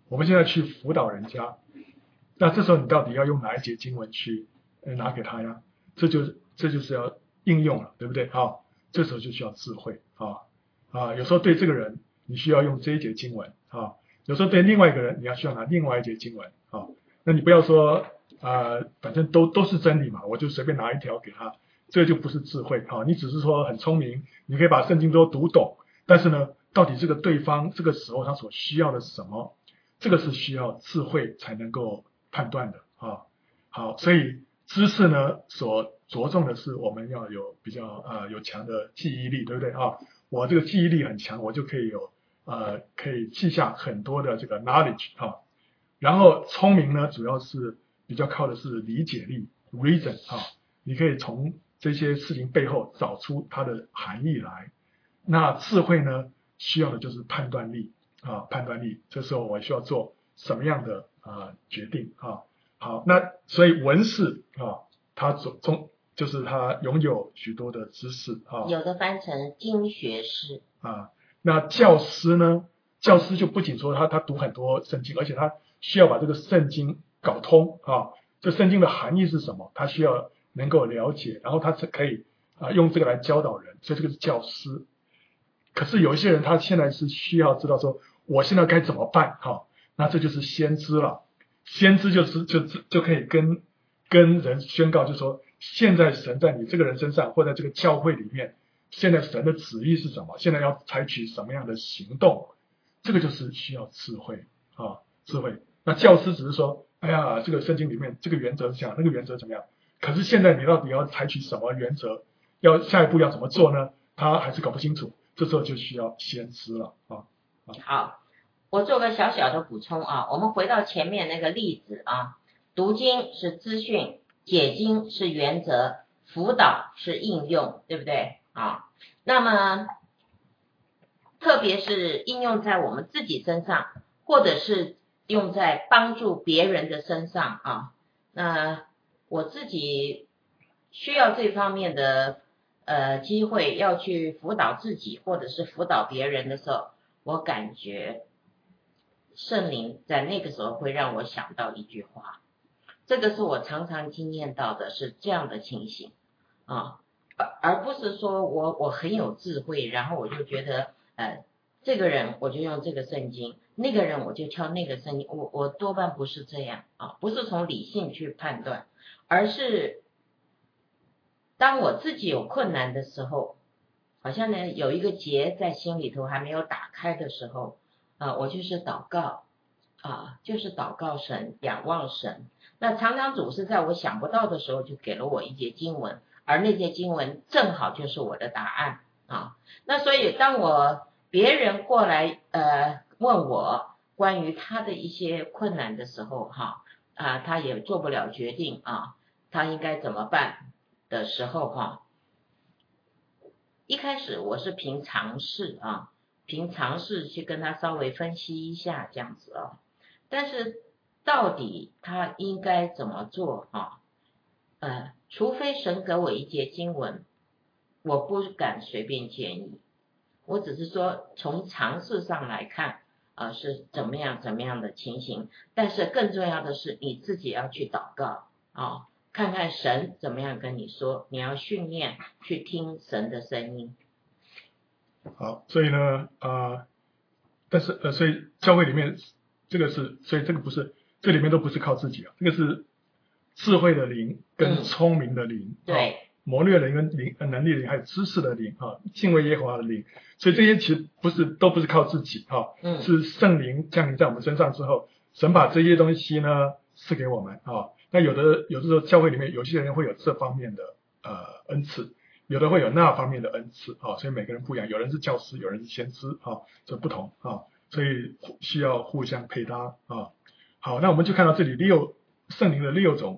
我们现在去辅导人家，那这时候你到底要用哪一节经文去拿给他呀？这就是要应用了，对不对？这时候就需要智慧有时候对这个人你需要用这一节经文有时候对另外一个人你要需要拿另外一节经文那你不要说反正都是真理嘛，我就随便拿一条给他，这就不是智慧你只是说很聪明，你可以把圣经都读懂，但是呢，到底这个对方这个时候他所需要的是什么，这个是需要智慧才能够判断的好，所以知识呢所着重的是我们要有比较有强的记忆力，对不对我这个记忆力很强，我就可以可以记下很多的这个 knowledge然后聪明呢主要是比较靠的是理解力 reason 你可以从这些事情背后找出它的含义来。那智慧呢需要的就是判断力判断力，这时候我需要做什么样的决定好，那所以文士他就是他拥有许多的知识有的翻成经学士那教师呢？教师就不仅说他读很多圣经，而且他需要把这个圣经搞通这圣经的含义是什么，他需要能够了解，然后他可以用这个来教导人，所以这个是教师。可是有一些人他现在是需要知道说我现在该怎么办那这就是先知了。先知就可以跟人宣告，就说现在神在你这个人身上或在这个教会里面，现在神的旨意是什么，现在要采取什么样的行动，这个就是需要智慧智慧。那教师只是说哎呀这个圣经里面这个原则是这样，那个原则怎么样，可是现在你到底要采取什么原则，下一步要怎么做呢，他还是搞不清楚，这时候就需要先知了好，我做个小小的补充我们回到前面那个例子读经是资讯，解经是原则，辅导是应用，对不对那么特别是应用在我们自己身上，或者是用在帮助别人的身上那我自己需要这方面的机会要去辅导自己或者是辅导别人的时候，我感觉圣灵在那个时候会让我想到一句话，这个是我常常经验到的，是这样的情形而不是说我很有智慧，然后我就觉得这个人我就用这个圣经，那个人我就挑那个圣经，我多半不是这样不是从理性去判断，而是当我自己有困难的时候，好像呢有一个结在心里头还没有打开的时候我就是祷告就是祷告神，仰望神。那常常主是在我想不到的时候就给了我一节经文，而那节经文正好就是我的答案那所以当别人过来问我关于他的一些困难的时候他也做不了决定他应该怎么办的时候一开始我是凭常识去跟他稍微分析一下这样子但是到底他应该怎么做除非神给我一节经文，我不敢随便建议，我只是说从常识上来看是怎么样的情形，但是更重要的是你自己要去祷告看看神怎么样跟你说，你要训练去听神的声音。 好，所以呢但是所以教会里面所以这个不是，这里面都不是靠自己这个是智慧的灵跟聪明的灵对谋略的灵跟能力的灵，还有知识的灵敬畏耶和华的灵，所以这些其实都不是靠自己是圣灵降临在我们身上之后，神把这些东西呢赐给我们那有的时候教会里面有些人会有这方面的恩赐，有的会有那方面的恩赐所以每个人不一样，有人是教师，有人是先知这不同所以需要互相配搭好，那我们就看到这里圣灵的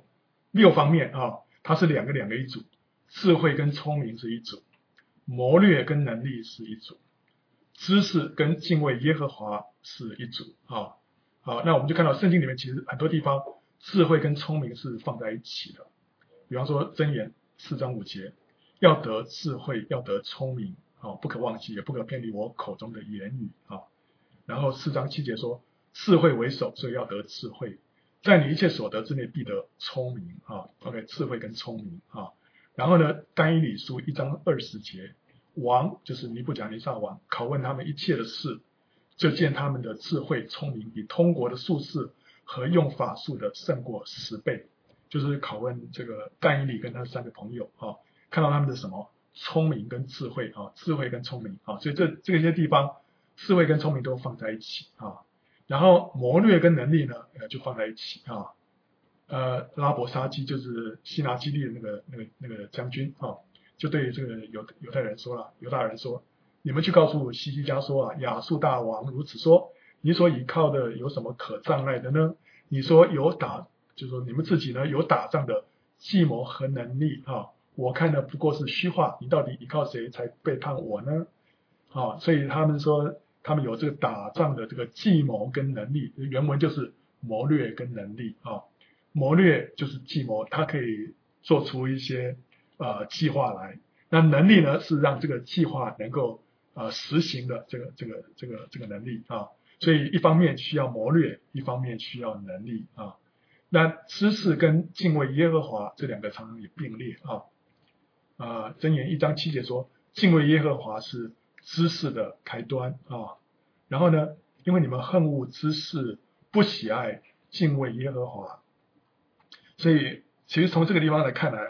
6方面它是两个一组，智慧跟聪明是一组，谋略跟能力是一组，知识跟敬畏耶和华是一组好，那我们就看到圣经里面其实很多地方智慧跟聪明是放在一起的，比方说箴言4章5节，要得智慧，要得聪明不可忘记，也不可偏离我口中的言语然后4章7节说， 智慧为首，所以要得智慧。在你一切所得之内，必得聪明啊。OK， 智慧跟聪明啊。然后呢，但以理书1章20节，王就是尼布甲尼撒王，拷问他们一切的事，就见他们的智慧聪明比通国的术士和用法术的胜过10倍。就是拷问这个但以理跟他3个朋友啊，看到他们的什么聪明跟智慧啊，智慧跟聪明啊，所以这些地方智慧跟聪明都放在一起啊。然后谋略跟能力呢，就放在一起啊。拉伯沙基就是希拿基利的那个将军啊，就对这个犹大人说，你们去告诉希西家说啊，亚述大王如此说，你所倚靠的有什么可障碍的呢？你说就是说你们自己呢有打仗的计谋和能力啊，我看的不过是虚话，你到底依靠谁才背叛我呢？啊，所以他们说他们有这个打仗的这个计谋跟能力，原文就是谋略跟能力啊。谋略就是计谋，它可以做出一些计划来。那能力呢，是让这个计划能够实行的这个能力啊。所以一方面需要谋略，一方面需要能力啊。那知识跟敬畏耶和华这2个常常也并列啊。箴言1章7节说，敬畏耶和华是知识的开端啊。然后呢，因为你们恨恶知识，不喜爱敬畏耶和华，所以其实从这个地方来看来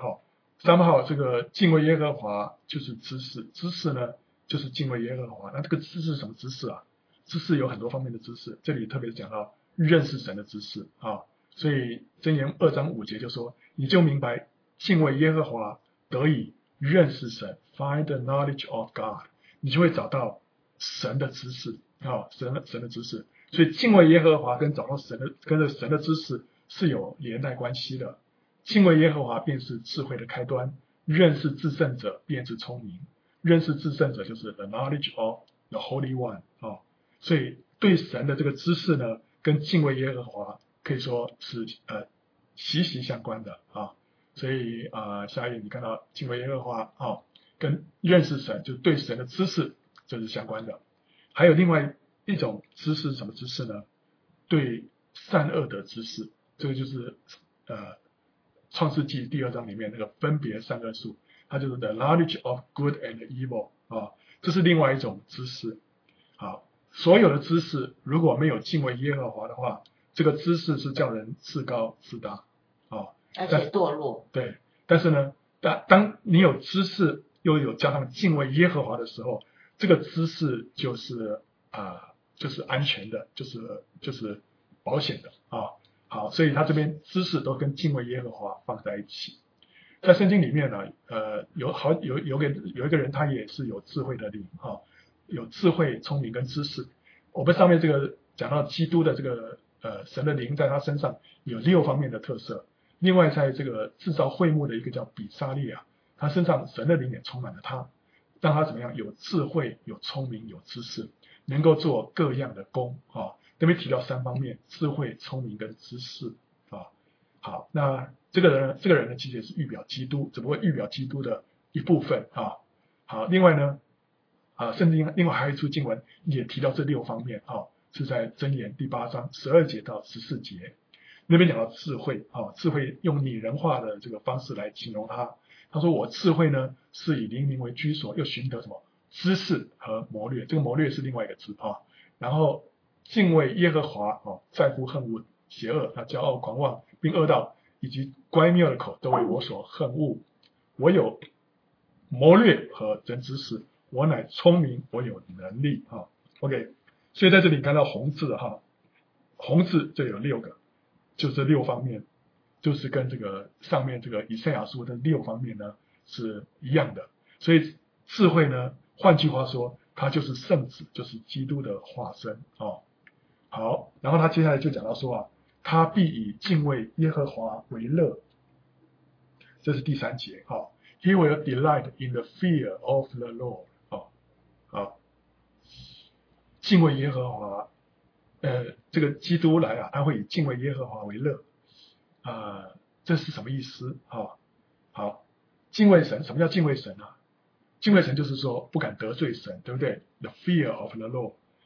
3号这个敬畏耶和华就是知识，知识呢就是敬畏耶和华。那这个知识是什么知识啊？知识有很多方面的知识，这里特别讲到认识神的知识啊。所以箴言2章5节就说，你就明白敬畏耶和华得以认识神 ，find the knowledge of God， 你就会找到神的知识啊，神的知识。所以敬畏耶和华跟找到神的知识是有连带关系的。敬畏耶和华便是智慧的开端，认识至圣者便是聪明。认识至圣者就是 the knowledge of the Holy One 啊。所以对神的这个知识呢，跟敬畏耶和华可以说是息息相关的啊。所以下一页你看到敬畏耶和华跟认识神，就对神的知识这是相关的。还有另外一种知识，什么知识呢？对善恶的知识，这个就是创世纪2章里面那个分别善恶树，它就是 the knowledge of good and evil 啊，这是另外一种知识。好，所有的知识如果没有敬畏耶和华的话，这个知识是叫人自高自大而且堕落。 对，但是呢，当你有知识又有加上敬畏耶和华的时候，这个知识就是安全的，就是保险的啊。好，所以他这边知识都跟敬畏耶和华放在一起。在圣经里面呢，有一个人，他也是有智慧的灵有智慧、聪明跟知识。我们上面这个讲到基督的这个神的灵在他身上有6方面的特色。另外，在这个制造会幕的一个叫比撒利亚，他身上神的灵也充满了他，让他怎么样？有智慧、有聪明、有知识，能够做各样的工啊。这边提到3方面：智慧、聪明跟知识啊。好，那这个人呢，其实也是预表基督，只不过预表基督的一部分啊。好，另外呢，圣经另外还有一处经文也提到这6方面是在箴言第8章12节到14节。那边讲到智慧智慧用拟人化的这个方式来形容它。他说我智慧呢是以灵明为居所，又寻得什么知识和谋略，这个谋略是另外一个字然后敬畏耶和华在乎恨恶邪恶，骄傲狂妄并恶道以及乖谬的口都为我所恨恶。我有谋略和真知识，我乃聪明，我有能力OK， 所以在这里看到红字红字这有6个，就这6方面，就是跟这个上面这个以赛亚书的6方面呢是一样的。所以智慧呢，换句话说，它就是圣子，就是基督的化身好，然后他接下来就讲到说他必以敬畏耶和华为乐，这是第3节He will delight in the fear of the Lord 好，敬畏耶和华这个基督来他会以敬畏耶和华为乐这是什么意思好，敬畏神，什么叫敬畏神敬畏神就是说不敢得罪神，对不对？ The fear of the Lord，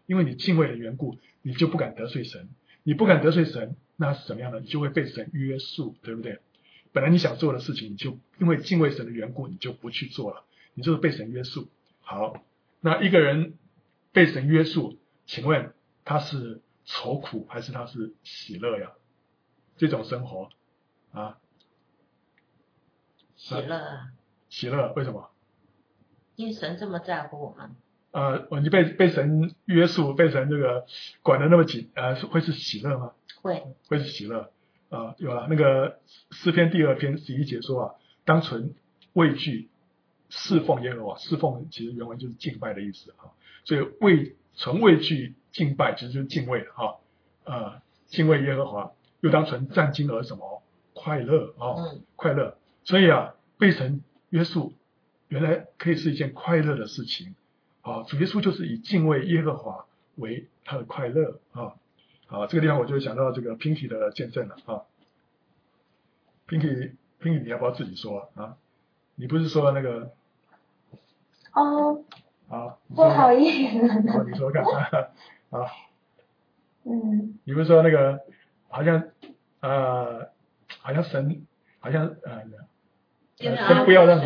因为你敬畏的缘故，你就不敢得罪神。你不敢得罪神，那是怎么样呢？你就会被神约束，对不对？本来你想做的事情，你就因为敬畏神的缘故，你就不去做了，你就是被神约束。好，那一个人被神约束，请问他是愁苦还是他是喜乐呀？这种生活啊， 喜乐啊， 喜乐，为什么？ 因为神这么在乎我们。 你被神约束，被神这个管得那么紧，会是喜乐吗？会是喜乐有了那个诗篇第2篇11节说啊，当存畏惧侍奉耶和华，侍奉其实原文就是敬拜的意思啊，所以存畏惧敬拜其实就是敬畏敬畏耶和华，又当存战兢而什么快乐快乐，所以被神约束原来可以是一件快乐的事情主耶稣就是以敬畏耶和华为他的快乐好，这个地方我就想到这个 Pinky 的见证了Pinky 你要不要自己说啊？你不是说那个好， 不好意思， 你说看啊，你不是说那个好像神好像神不要让你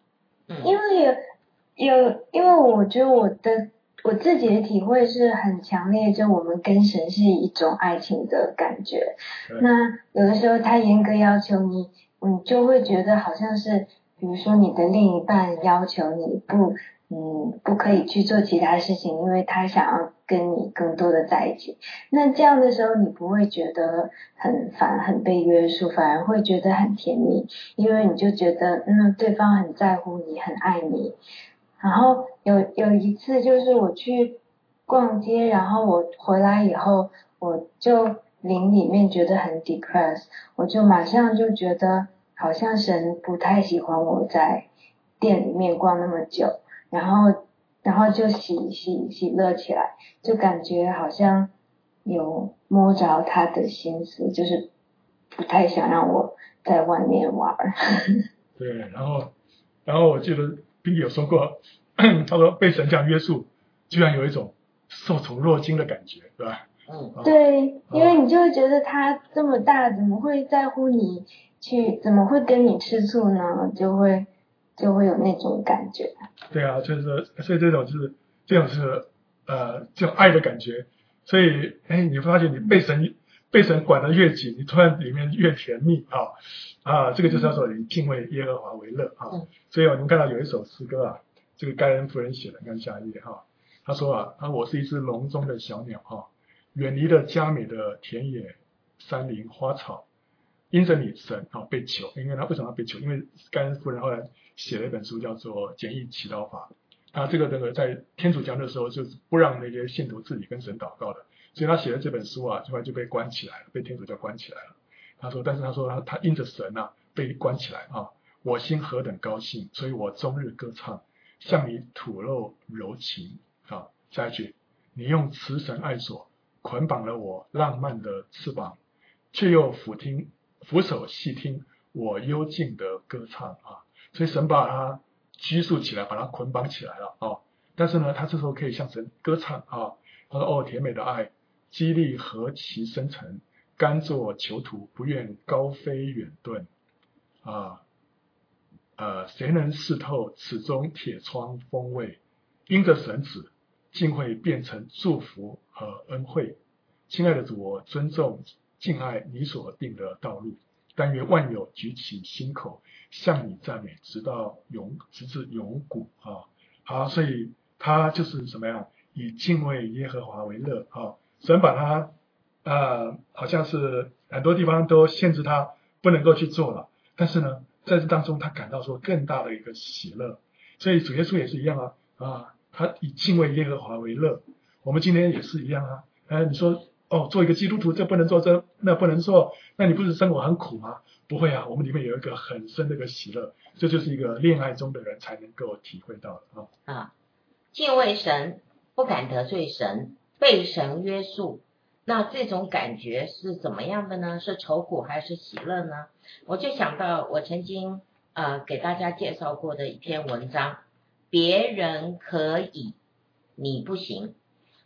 因为我觉得我自己的体会是很强烈，就我们跟神是一种爱情的感觉。那有的时候他严格要求你，你就会觉得好像是，比如说你的另一半要求你不可以去做其他事情，因为他想要跟你更多的在一起。那这样的时候，你不会觉得很烦、很被约束，反而会觉得很甜蜜，因为你就觉得对方很在乎你，很爱你。然后有一次就是我去逛街，然后我回来以后，我就灵里面觉得很 depressed， 我就马上就觉得好像神不太喜欢我在店里面逛那么久，然后就喜乐起来，就感觉好像有摸着他的心思，就是不太想让我在外面玩。 对，然后我记得Pinky有说过，他说被神这样约束，居然有一种受宠若惊的感觉，对吧？ 对，因为你就会觉得他这么大，怎么会在乎你怎么会跟你吃醋呢？就会有那种感觉。 对啊，所以这种是这种爱的感觉，所以你发现你被神管得越紧，你突然里面越甜蜜这个就是要说以敬畏耶和华为乐所以我们看到有一首诗歌这个盖恩夫人写的，看下一页他说我是一只笼中的小鸟远离了佳美的田野山林花草，因着你神被囚，因为他为什么要被囚？因为盖恩夫人后来写了一本书叫做《简易祈祷法》，这个在天主教的时候就是不让那些信徒自己跟神祷告的，所以他写了这本书后来就被关起来了，被天主教关起来了。但是他说他因着神被关起来我心何等高兴，所以我终日歌唱，向你吐露柔情下一句，你用慈神爱索捆绑了我浪漫的翅膀，却又俯首细听我幽静的歌唱所以神把他拘束起来，把他捆绑起来了但是呢，他这时候可以向神歌唱他说甜美的爱，激励何其深沉，甘作囚徒，不愿高飞远遁谁能识透此中铁窗风味？因着神子，竟会变成祝福和恩惠。亲爱的主，我尊重敬爱你所定的道路，但愿万有举起心口，向你赞美，直至永古好，所以他就是什么样？以敬畏耶和华为乐神把他好像是很多地方都限制他不能够去做了，但是呢，在这当中他感到说更大的一个喜乐，所以主耶稣也是一样他以敬畏耶和华为乐。我们今天也是一样你说做一个基督徒这不能做，这那不能做，那你不是生活很苦吗？不会我们里面有一个很深的一个喜乐，这就是一个恋爱中的人才能够体会到的敬畏神，不敢得罪神，被神约束，那这种感觉是怎么样的呢？是愁苦还是喜乐呢？我就想到我曾经给大家介绍过的一篇文章，别人可以，你不行。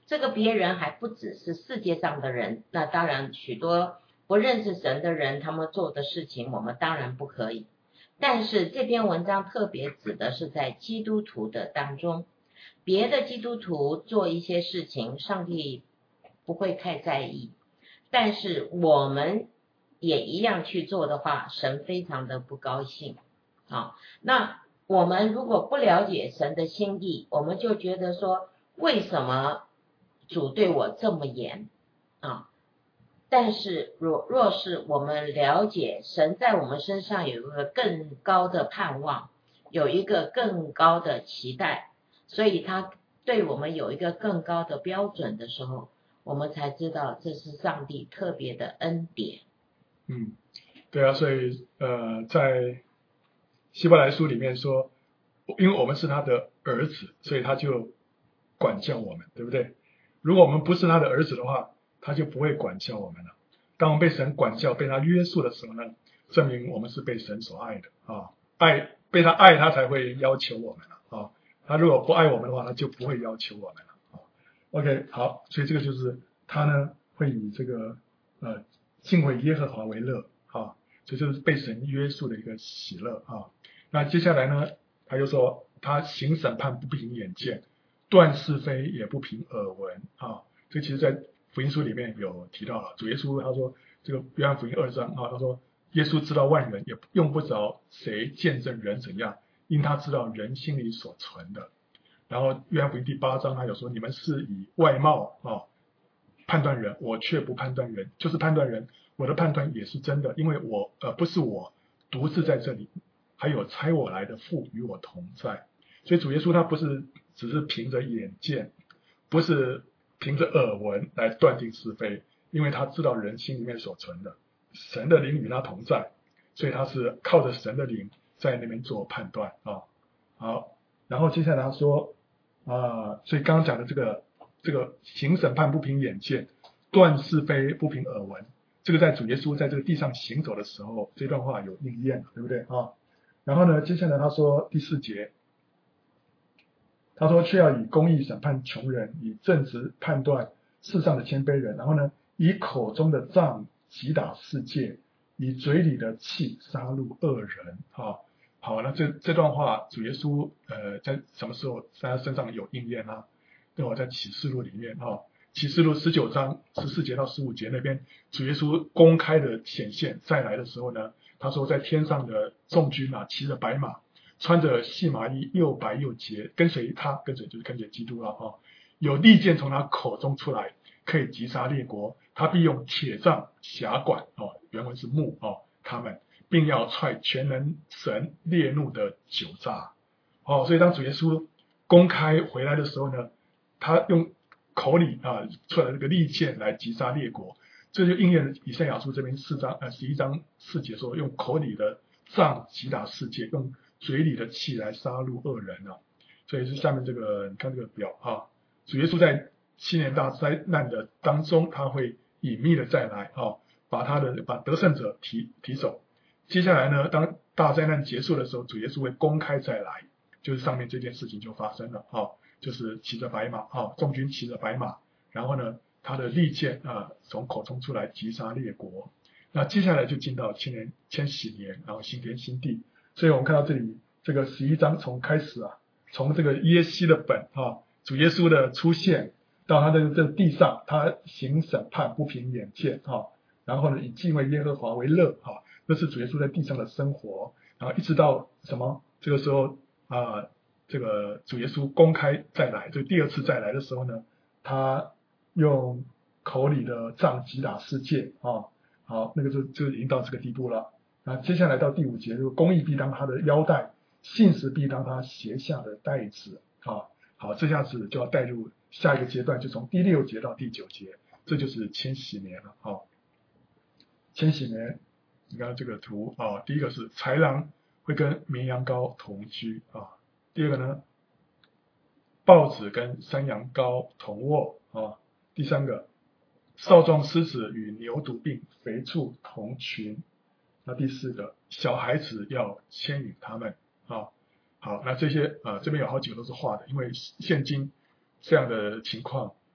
这个别人还不只是世界上的人，那当然许多不认识神的人，他们做的事情我们当然不可以。但是这篇文章特别指的是在基督徒的当中，别的基督徒做一些事情，上帝不会太在意，但是我们也一样去做的话，神非常的不高兴啊。那我们如果不了解神的心意，我们就觉得说，为什么主对我这么严啊？但是若是我们了解神在我们身上有一个更高的盼望，有一个更高的期待，所以他对我们有一个更高的标准的时候，我们才知道这是上帝特别的恩典。 对啊，所以在希伯来书里面说，因为我们是他的儿子，所以他就管教我们，对不对？如果我们不是他的儿子的话，他就不会管教我们了。当我们被神管教、被他约束的时候呢，证明我们是被神所爱的啊，被他爱，他才会要求我们了啊。他如果不爱我们的话，他就不会要求我们了啊。OK， 好，所以这个就是他呢会以这个敬畏耶和华为乐啊，这就是被神约束的一个喜乐啊。那接下来呢，他就说他行审判不凭眼见，断是非也不凭耳闻啊。这其实在福音书里面有提到了，主耶稣他说这个约翰福音2章啊，他说耶稣知道万人，也用不着谁见证人怎样，因他知道人心里所存的。然后约翰福音第8章他有说，你们是以外貌判断人，我却不判断人，就是判断人，我的判断也是真的，因为我不是我独自在这里，还有差我来的父与我同在。所以主耶稣他不是只是凭着眼见，不是凭着耳闻来断定是非，因为他知道人心里面所存的，神的灵与他同在，所以他是靠着神的灵在那边做判断啊。好，然后接下来他说所以刚刚讲的这个行审判不凭眼见，断是非不凭耳闻，这个在主耶稣在这个地上行走的时候，这段话有应验，对不对啊？然后呢，接下来他说第4节，他说却要以公义审判穷人，以正直判断世上的谦卑人，然后呢，以口中的杖击打世界，以嘴里的气杀戮恶人啊。好，那这段话主耶稣在什么时候在他身上有应验呢？对，我在启示录里面启示录19章14节到15节那边，主耶稣公开的显现再来的时候呢，他说在天上的众军骑着白马，穿着细麻衣，又白又洁，跟随他，跟随就是跟随基督了有利剑从他口中出来，可以击杀列国，他必用铁杖辖管原文是木他们，并要踹全能神烈怒的酒闸所以当主耶稣公开回来的时候呢，他用口里出来这个利剑来击杀列国，这就应验以赛亚书这边11章4节说，用口里的杖击打世界，用嘴里的气来杀戮恶人所以是下面这个你看这个表主耶稣在7年大灾难的当中，他会隐秘的再来把得胜者提走。接下来呢，当大灾难结束的时候，主耶稣会公开再来，就是上面这件事情就发生了就是骑着白马众军骑着白马，然后呢他的利剑从口中出来击杀列国。那接下来就进到千禧年，然后新天新地。所以我们看到这里这个11章从开始从这个耶西的本主耶稣的出现到他的这个地上，他行审判不凭眼见然后呢以敬畏耶和华为乐这是主耶稣在地上的生活，然后一直到什么这个时候这个主耶稣公开再来，这个第2次再来的时候呢，他用口里的杖击打世界好，那个就已经到这个地步了。那接下来到第5节，就是公义必当他的腰带，信实必当他鞋下的带子好，这下子就要带入下一个阶段，就从第6节到第9节，这就是千禧年了千禧年，你看这个图第一个是豺狼会跟绵羊羔同居第二个呢，豹子跟山羊羔同卧第三个，少壮狮子与牛犊病肥畜同群。那第4个，小孩子要牵引他们好，那这些这边有好几个都是画的，因为现今这样的情况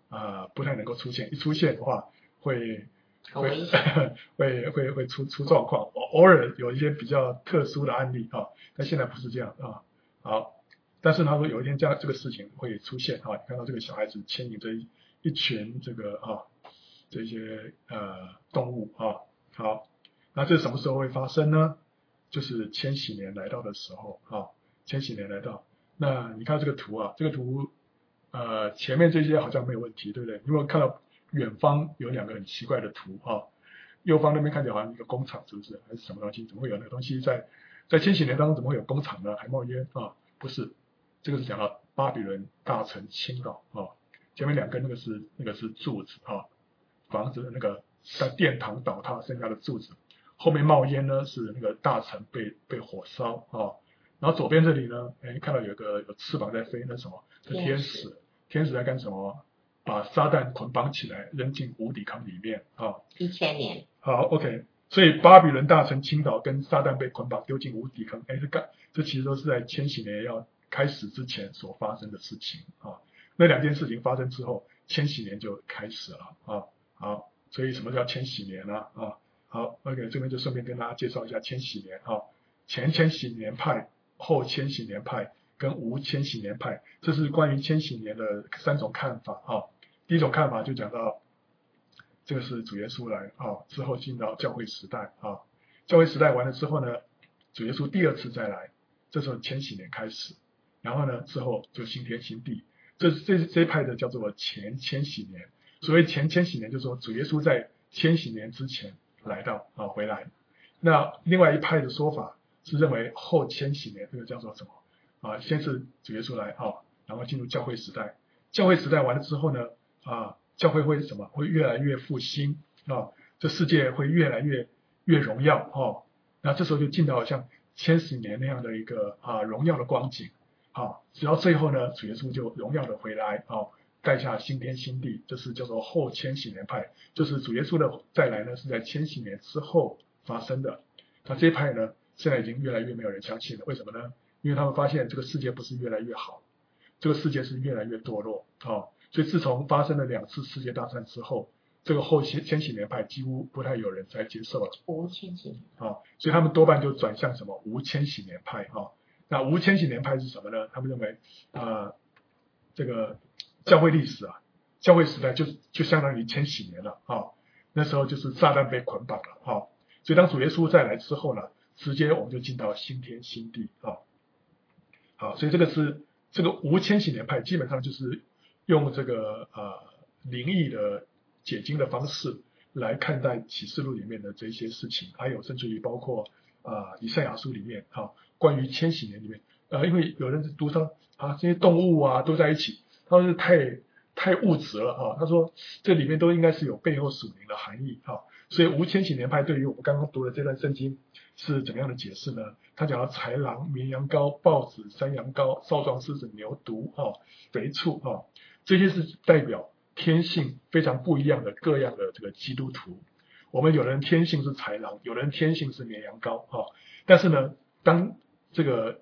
不太能够出现，一出现的话会很危险。 会出状况，偶尔有一些比较特殊的案例但现在不是这样好，但是他说有一天这个事情会出现你看到这个小孩子牵引着一群这个这些动物好，那这什么时候会发生呢？就是千禧年来到的时候千禧年来到，那你看这个图这个图前面这些好像没有问题，对不对？你有没有看到远方有两个很奇怪的图右方那边看起来好像一个工厂，是不是？还是什么东西？怎么会有那个东西在千禧年当中怎么会有工厂呢？还冒烟不是，这个是讲到巴比伦大城倾倒前面两根那个是柱子房子的那个在殿堂倒塌剩下的柱子，后面冒烟呢是那个大城被火烧然后左边这里呢，看到有翅膀在飞，那什么？是天使。天使在干什么？把撒旦捆绑起来，扔进无底坑里面 1000年。 好 ，OK。所以巴比伦大城倾倒跟撒旦被捆绑丢进无底坑，这其实都是在千禧年要开始之前所发生的事情那两件事情发生之后，千禧年就开始了好，所以什么叫千禧年呢好 ，OK， 这边就顺便跟大家介绍一下千禧年前千禧年派、后千禧年派跟无千禧年派，这是关于千禧年的3种看法第一种看法就讲到，这个是主耶稣来之后进到教会时代教会时代完了之后呢，主耶稣第二次再来，这时候千禧年开始，然后呢之后就新天新地，这一派的叫做前千禧年。所谓前千禧年，就是说主耶稣在千禧年之前来到回来。那另外一派的说法是认为后千禧年，这个叫做什么先是主耶稣来然后进入教会时代，教会时代完了之后呢教会会什么？会越来越复兴这世界会越来越荣耀那这时候就进到像千禧年那样的一个荣耀的光景直到最后呢，主耶稣就荣耀的回来盖下新天新地，这是叫做后千禧年派，就是主耶稣的再来呢是在千禧年之后发生的。那这一派呢，现在已经越来越没有人相信了，为什么呢？因为他们发现这个世界不是越来越好，这个世界是越来越堕落所以自从发生了2次世界大战之后，这个后千禧年派几乎不太有人再接受了无千禧年所以他们多半就转向什么无千禧年派那无千禧年派是什么呢？他们认为这个教会历史教会时代就相当于千禧年了那时候就是撒旦被捆绑了所以当主耶稣再来之后呢，直接我们就进到新天新地好，所以这个无千禧年派基本上就是用这个灵异的解经的方式来看待启示录里面的这些事情，还有甚至于包括以赛亚书里面关于千禧年里面因为有人读上这些动物都在一起，他说是太物质了他说这里面都应该是有背后属灵的含义所以无千禧年派对于我们刚刚读的这段圣经是怎么样的解释呢？他讲到豺狼、绵羊羔、豹子、山羊羔、少壮狮子、牛犊肥畜这些是代表天性非常不一样的各样的这个基督徒。我们有人天性是豺狼，有人天性是绵羊羔但是呢，当这个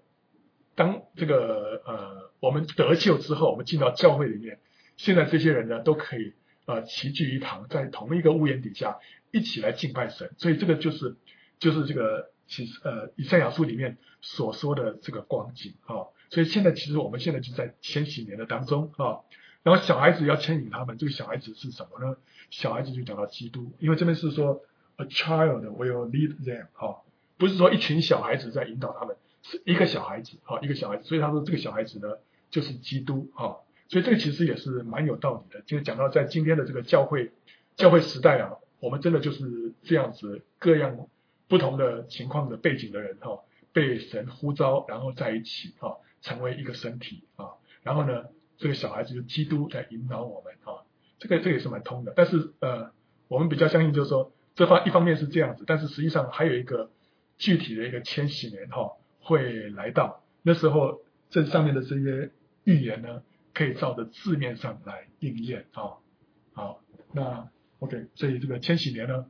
我们得救之后，我们进到教会里面，现在这些人呢都可以齐聚一堂，在同一个屋檐底下一起来敬拜神。所以这个就是这个以赛亚书里面所说的这个光景所以其实我们现在就在千禧年的当中然后小孩子要牵引他们，这个小孩子是什么呢？小孩子就讲到基督，因为这边是说 a child will lead them 不是说一群小孩子在引导他们，是一个小孩子一个小孩子，所以他说这个小孩子呢就是基督所以这个其实也是蛮有道理的。就是讲到在今天的这个教会时代我们真的就是这样子，各样不同的情况的背景的人被神呼召，然后在一起成为一个身体然后呢，这个小孩子就基督在引导我们这个也是蛮通的。但是我们比较相信就是说，一方面是这样子，但是实际上还有一个具体的一个千禧年会来到，那时候这上面的这些预言呢，可以照着字面上来应验好，那 OK， 所以这个千禧年呢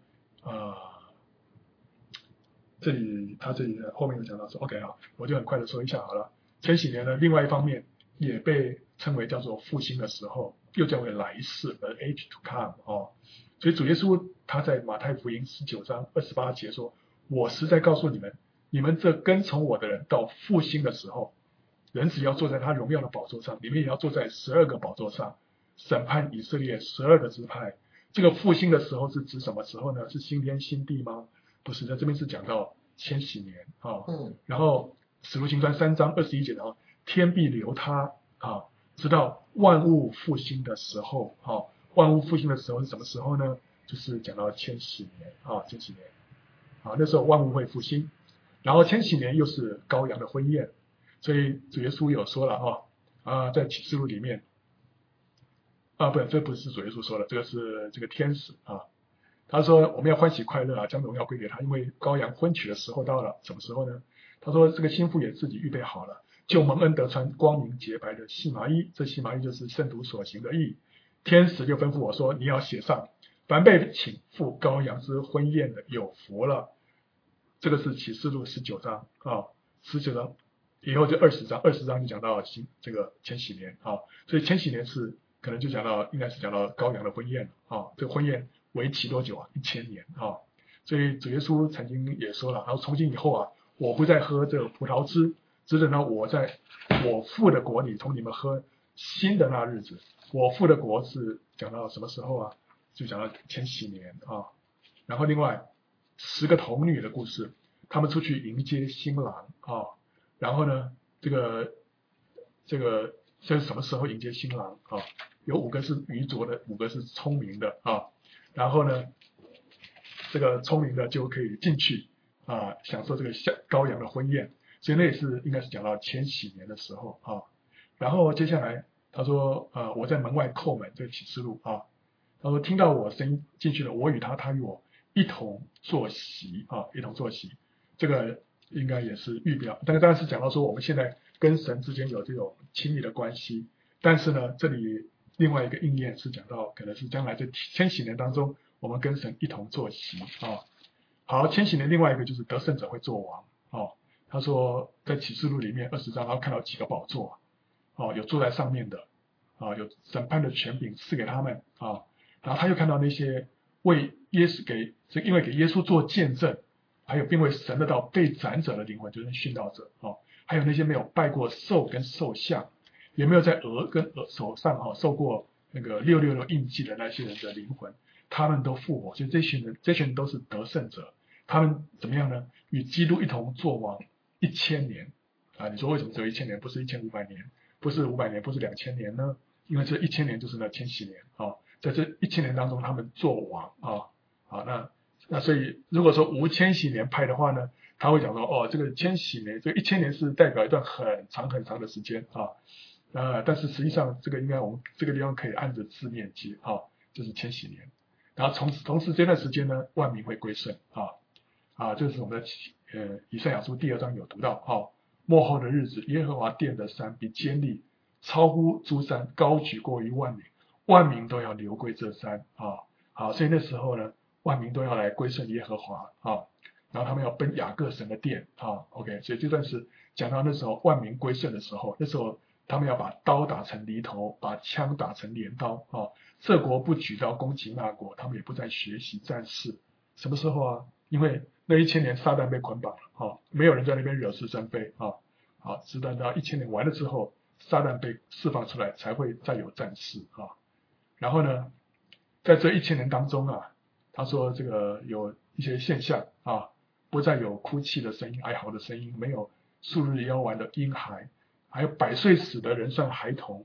这里后面有讲到说 OK 我就很快的说一下好了。千禧年呢，另外一方面也被称为叫做复兴的时候又叫为来世 the age to come 所以主耶稣他在马太福音19章28节说，我实在告诉你们，你们这跟从我的人到复兴的时候，人子要坐在他荣耀的宝座上，你们也要坐在12个宝座上，审判以色列12个支派。这个复兴的时候是指什么时候呢？是新天新地吗？不是，在这边是讲到千禧年然后使徒行传3章21节的天必留他直到万物复兴的时候万物复兴的时候是什么时候呢？就是讲到千禧年千禧年那时候万物会复兴，然后千禧年又是羔羊的婚宴，所以主耶稣有说了在启示录里面不，这不是主耶稣说的，这个是这个天使他说我们要欢喜快乐将荣耀归给他，因为羔羊婚娶的时候到了。什么时候呢？他说这个新妇也自己预备好了，就蒙恩得穿光明洁白的细麻衣，这细麻衣就是圣徒所行的义。天使就吩咐我说，你要写上，凡被请赴羔羊之婚宴的有福了。这个是启示录19章19章以后就20章，20章就讲到这个千禧年所以千禧年是可能就讲到，应该是讲到羔羊的婚宴这个婚宴为期多久1000年所以主耶稣曾经也说了，然后从今以后我不再喝这个葡萄汁，只等到我在我父的国里从你们喝新的那日子。我父的国是讲到什么时候就讲到千禧年然后另外10个童女的故事，他们出去迎接新郎然后呢这是什么时候迎接新郎有5个是愚拙的，5个是聪明的然后呢这个聪明的就可以进去享受这个羔羊的婚宴，所以那也是应该是讲到千禧年的时候然后接下来他说我在门外叩门，这个启示录他说听到我声音进去了，我与他，他与我一同坐席一同坐席。这个应该也是预表，但是当然是讲到说我们现在跟神之间有这种亲密的关系，但是呢这里另外一个应验是讲到可能是将来这千禧年当中我们跟神一同坐席好，千禧年另外一个就是得胜者会做王他说在启示录里面20章，然后看到几个宝座有坐在上面的有审判的权柄赐给他们然后他又看到那些为耶稣因为给耶稣做见证，还有并为神的道被斩者的灵魂，就是殉道者还有那些没有拜过兽跟兽像，也没有在额跟手上受过那个666印记的那些人的灵魂，他们都复活。所以这群人都是得胜者，他们怎么样呢？与基督一同作王1000年你说为什么只有1000年，不是1500年，不是500年，不是2000年呢？因为这1000年就是那千禧年在这1000年当中他们作王那所以如果说无千禧年派的话呢，他会讲说这个千禧年，这个1000年是代表一段很长很长的时间但是实际上这个应该我们这个地方可以按着字面接就是千禧年。然后同时这段时间呢，万民会归顺这是我们的以赛亚书2章有读到末后的日子，耶和华殿的山必坚立，超乎诸山，高举过于万民，万民都要流归这山好，所以那时候呢，万民都要来归顺耶和华然后他们要奔雅各神的殿OK， 所以这段是讲到那时候万民归顺的时候，那时候他们要把刀打成犁头，把枪打成镰刀这国不举刀攻击那国，他们也不再学习战事。什么时候因为那1000年撒旦被捆绑了没有人在那边惹是生非好，直到1000年完了之后，撒旦被释放出来，才会再有战事然后呢，在这1000年当中他说这个有一些现象不再有哭泣的声音、哀嚎的声音，没有数日夭亡的婴孩，还有100岁死的人算孩童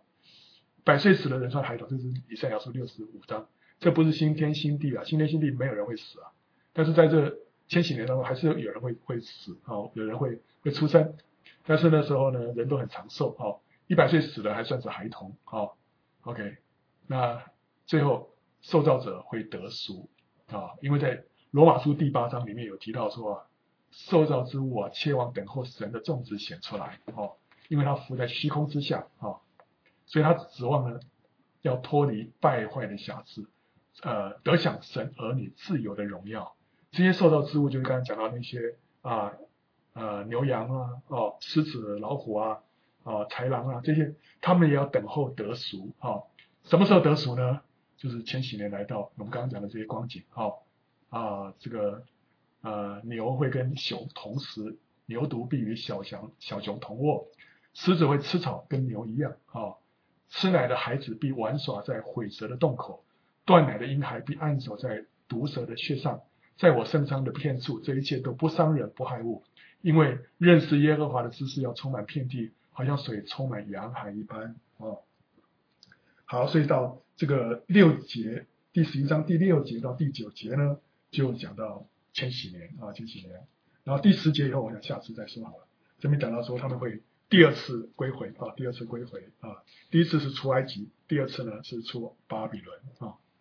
100岁死的人算孩童，这是以赛亚书65章。这不是新天新地新天新地没有人会死但是在这千禧年当中还是有人会死有人会出生，但是那时候呢人都很长寿100岁死的还算是孩童OK， 那最后受造者会得赎因为在罗马书第8章里面有提到说受造之物切望等候神的种子显出来因为他伏在虚空之下所以他指望呢要脱离败坏的瑕疵得享神儿女自由的荣耀。这些受造之物就是刚才讲到那些牛羊狮子老虎豺狼这些，他们也要等候得赎什么时候得赎呢？就是千禧年来到，我们刚刚讲的这些光景，这个牛会跟熊同食，牛犊必与小熊同卧，狮子会吃草，跟牛一样吃奶的孩子必玩耍在毁蛇的洞口，断奶的婴孩必按手在毒蛇的穴上。在我身上的骗术，这一切都不伤人不害物，因为认识耶和华的知识要充满遍地，好像水充满洋海一般好，所以到这个6节，第11章第6节到第9节呢，就讲到千禧年千禧年。然后第10节以后，我想下次再说好了。这边讲到说他们会第二次归回第二次归回第一次是出埃及，第二次呢是出巴比伦